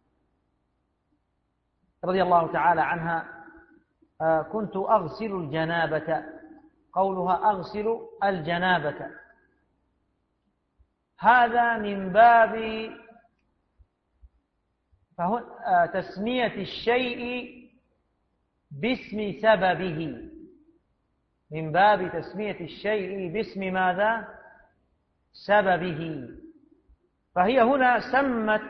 رضي الله تعالى عنها آه كنت أغسل الجنابة، قولها أغسل الجنابة، هذا من باب آه تسمية الشيء باسم سببه من باب تسمية الشيء باسم ماذا؟ سببه. فهي هنا سمت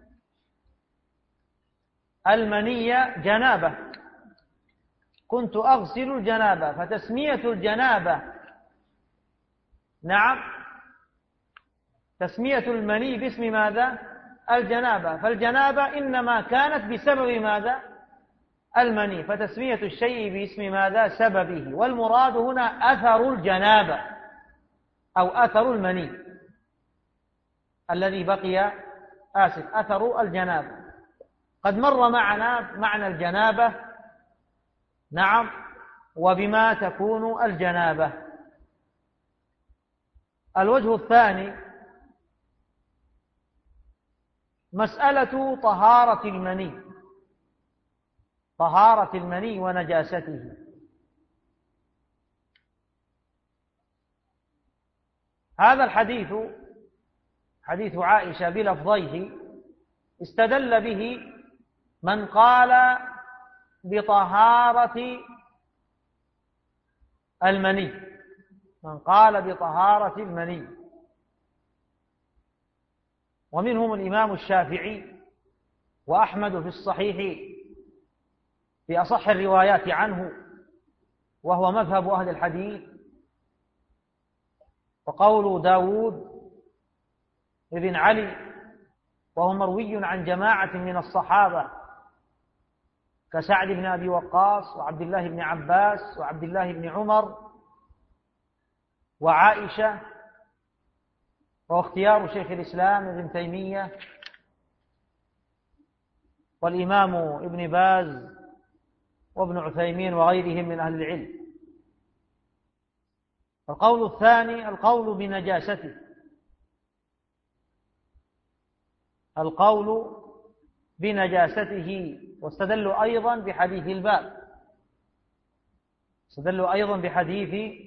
المنية جنابة، كنت أغسل الجنابة، فتسمية الجنابة نعم تسمية المني باسم ماذا؟ الجنابة، فالجنابة إنما كانت بسبب ماذا؟ المني، فتسمية الشيء باسم ماذا؟ سببه. والمراد هنا أثر الجنابة أو أثر المني الذي بقي آسف أثر الجنابة. قد مر معنا معنى الجنابة نعم وبما تكون الجنابة. الوجه الثاني مسألة طهارة المني طهارة المني ونجاسته. هذا الحديث حديث عائشة بلفظيه استدل به من قال بطهارة المني من قال بطهارة المني ومنهم الإمام الشافعي وأحمد في الصحيح في أصح الروايات عنه، وهو مذهب أهل الحديث، وقول داود ابن علي وهو مروي عن جماعة من الصحابة كسعد بن أبي وقاص وعبد الله بن عباس وعبد الله بن عمر وعائشة، واختيار شيخ الإسلام ابن تيمية والإمام ابن باز وابن عثيمين وغيرهم من أهل العلم. القول الثاني القول بنجاسته القول بنجاسته واستدلوا أيضا بحديث الباب استدلوا أيضا بحديث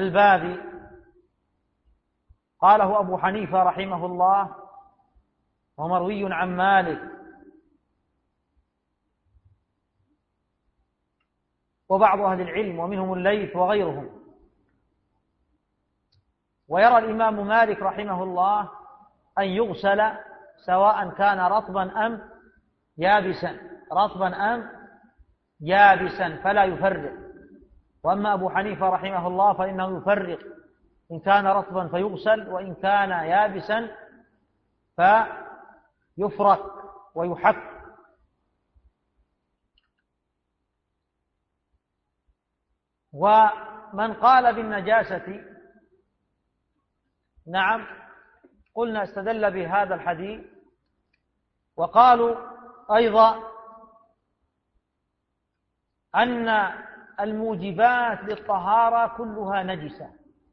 الباب قاله أبو حنيفة رحمه الله ومروي عن مالك وبعض أهل العلم ومنهم الليث وغيرهم. ويرى الإمام مالك رحمه الله أن يغسل سواء كان رطبا أم يابسا، رطبا أم يابسا، فلا يفرق. وأما أبو حنيفة رحمه الله فإنه يفرق، إن كان رطبا فيغسل، وإن كان يابسا فيفرق ويحك. ومن قال بالنجاسة نعم قلنا استدل بهذا الحديث، وقالوا أيضا أن الموجبات للطهارة كلها نجسة.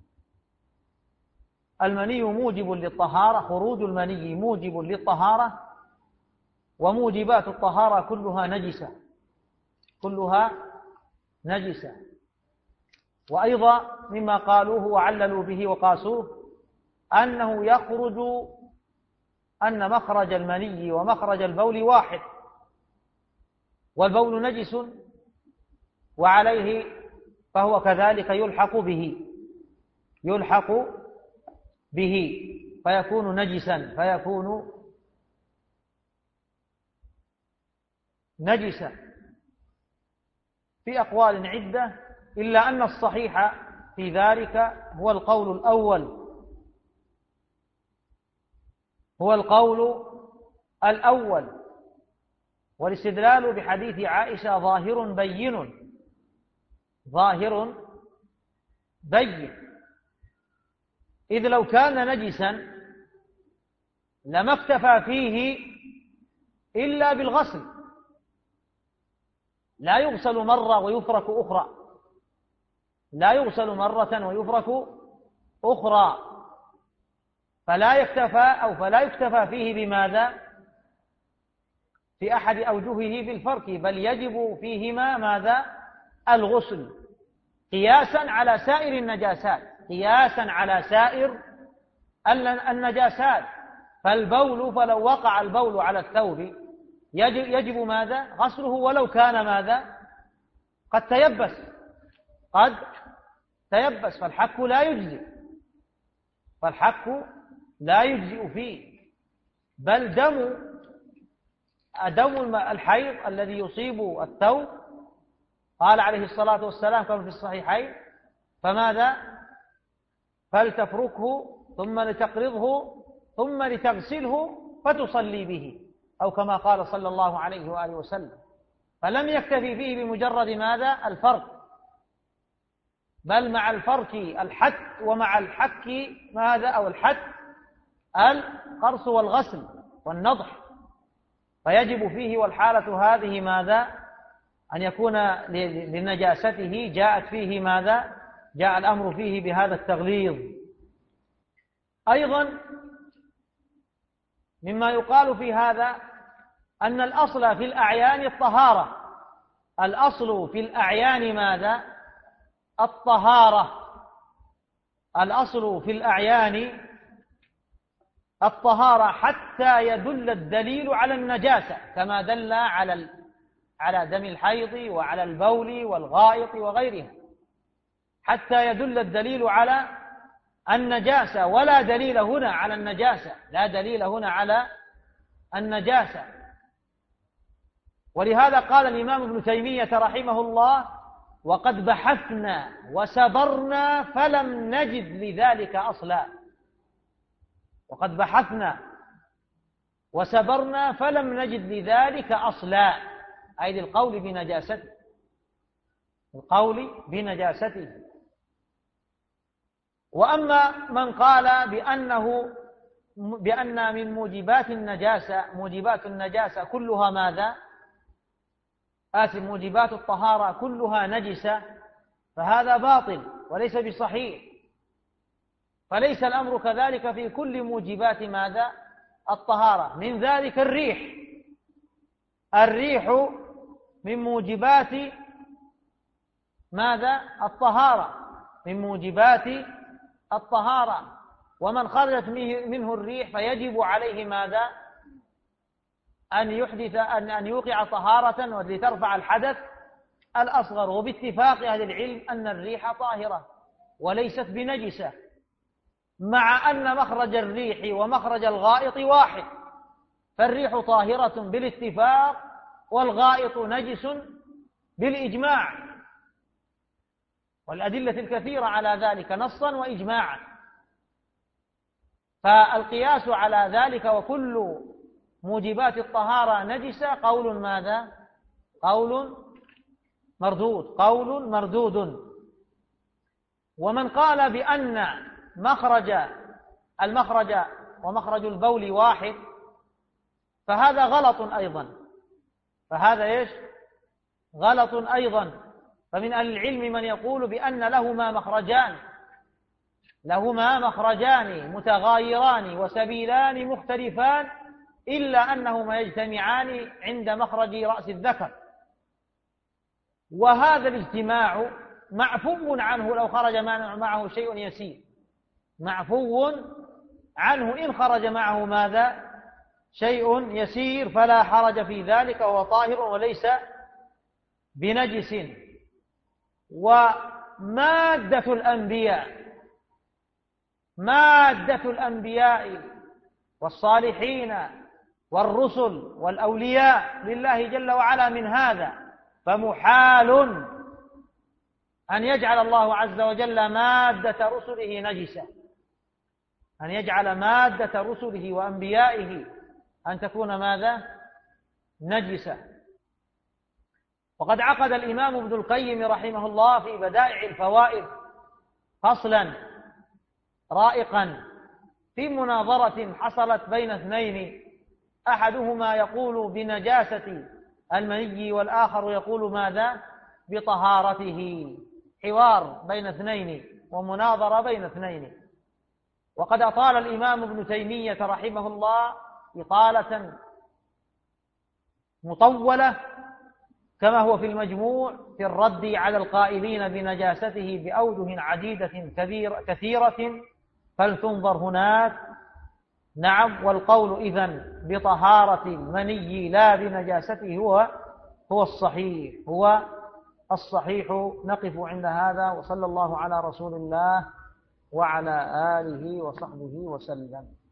المني موجب للطهارة، خروج المني موجب للطهارة، وموجبات الطهارة كلها نجسة، كلها نجسة. وأيضا مما قالوه وعللوا به وقاسوه أنه يخرج أن مخرج المني ومخرج البول واحد، والبول نجس وعليه فهو كذلك يلحق به يلحق به فيكون نجسا فيكون نجسا في أقوال عدة، إلا أن الصحيح في ذلك هو القول الأول هو القول الأول والاستدلال بحديث عائشة ظاهر بين ظاهر بين إذ لو كان نجسا لما اكتفى فيه إلا بالغسل، لا يغسل مرة ويفرك أخرى لا يغسل مرة ويفرك أخرى فلا يكتفى أو فلا يكتفى فيه بماذا؟ في أحد أوجهه بالفرك، بل يجب فيهما ماذا؟ الغسل، قياسا على سائر النجاسات قياسا على سائر النجاسات. فالبول فلو وقع البول على الثوب يجب, يجب ماذا؟ غسله ولو كان ماذا؟ قد تيبس قد تيبس فالحك لا يجزئ فالحك لا يجزئ فيه، بل دم دم الحيض الذي يصيب الثوب قال عليه الصلاة والسلام كما في الصحيحين فماذا؟ فلتفركه ثم لتقرضه ثم لتغسله فتصلي به، أو كما قال صلى الله عليه وآله وسلم. فلم يكتفي فيه بمجرد ماذا؟ الفرك، بل مع الفرك الحك، ومع الحك ماذا؟ أو الحك القرص والغسل والنضح، فيجب فيه والحالة هذه ماذا؟ أن يكون لنجاسته جاءت فيه ماذا؟ جاء الأمر فيه بهذا التغليظ. أيضا مما يقال في هذا أن الأصل في الأعيان الطهارة الأصل في الأعيان ماذا؟ الطهارة الأصل في الأعيان الطهارة حتى يدل الدليل على النجاسة، كما دل على على دم الحيض وعلى البول والغائط وغيرها، حتى يدل الدليل على النجاسة، ولا دليل هنا على النجاسة لا دليل هنا على النجاسة. ولهذا قال الإمام ابن تيمية رحمه الله وقد بحثنا وسبرنا فلم نجد لذلك أصلا وقد بحثنا وسبرنا فلم نجد لذلك أصلا، أي للقول بنجاسته القول بنجاسته. وأما من قال بأنه بأن من موجبات النجاسة موجبات النجاسة كلها ماذا؟ آسف موجبات الطهارة كلها نجسة، فهذا باطل وليس بصحيح، فليس الأمر كذلك في كل موجبات ماذا؟ الطهارة. من ذلك الريح الريح من موجبات ماذا؟ الطهارة من موجبات الطهارة، ومن خرجت منه الريح فيجب عليه ماذا؟ أن يحدث أن أن يوقع طهارة لترفع الحدث الأصغر. وباتفاق أهل العلم أن الريح طاهرة وليست بنجسة، مع أن مخرج الريح ومخرج الغائط واحد، فالريح طاهرة بالاتفاق والغائط نجس بالإجماع، والأدلة الكثيرة على ذلك نصا وإجماعا. فالقياس على ذلك وكل موجبات الطهارة نجسة قول ماذا؟ قول مردود، قول مردود. ومن قال بأن مخرج المخرج ومخرج البول واحد فهذا غلط أيضا، فهذا إيش؟ غلط أيضا. فمن أهل العلم من يقول بأن لهما مخرجان لهما مخرجان متغايران وسبيلان مختلفان، إلا أنهما يجتمعان عند مخرج رأس الذكر، وهذا الاجتماع معفو عنه لو خرج معه شيء يسير، معفو عنه إن خرج معه ماذا؟ شيء يسير، فلا حرج في ذلك وهو طاهر وليس بنجس. ومادة الأنبياء مادة الأنبياء والصالحين والرسل والأولياء لله جل وعلا من هذا، فمحال أن يجعل الله عز وجل مادة رسله نجسة، أن يجعل مادة رسله وأنبيائه أن تكون ماذا؟ نجسة. وقد عقد الإمام ابن القيم رحمه الله في بدائع الفوائد فصلا رائقا في مناظرة حصلت بين اثنين، أحدهما يقول بنجاسة المني والآخر يقول ماذا؟ بطهارته. حوار بين اثنين ومناظرة بين اثنين. وقد أطال الإمام ابن تيمية رحمه الله إطالة مطولة كما هو في المجموع في الرد على القائلين بنجاسته بأوجه عديدة كثيرة، فلتنظر هناك. نعم، والقول إذن بطهارة المني لا بنجاسته هو هو الصحيح هو الصحيح. نقف عند هذا، وصلى الله على رسول الله وعلى آله وصحبه وسلم.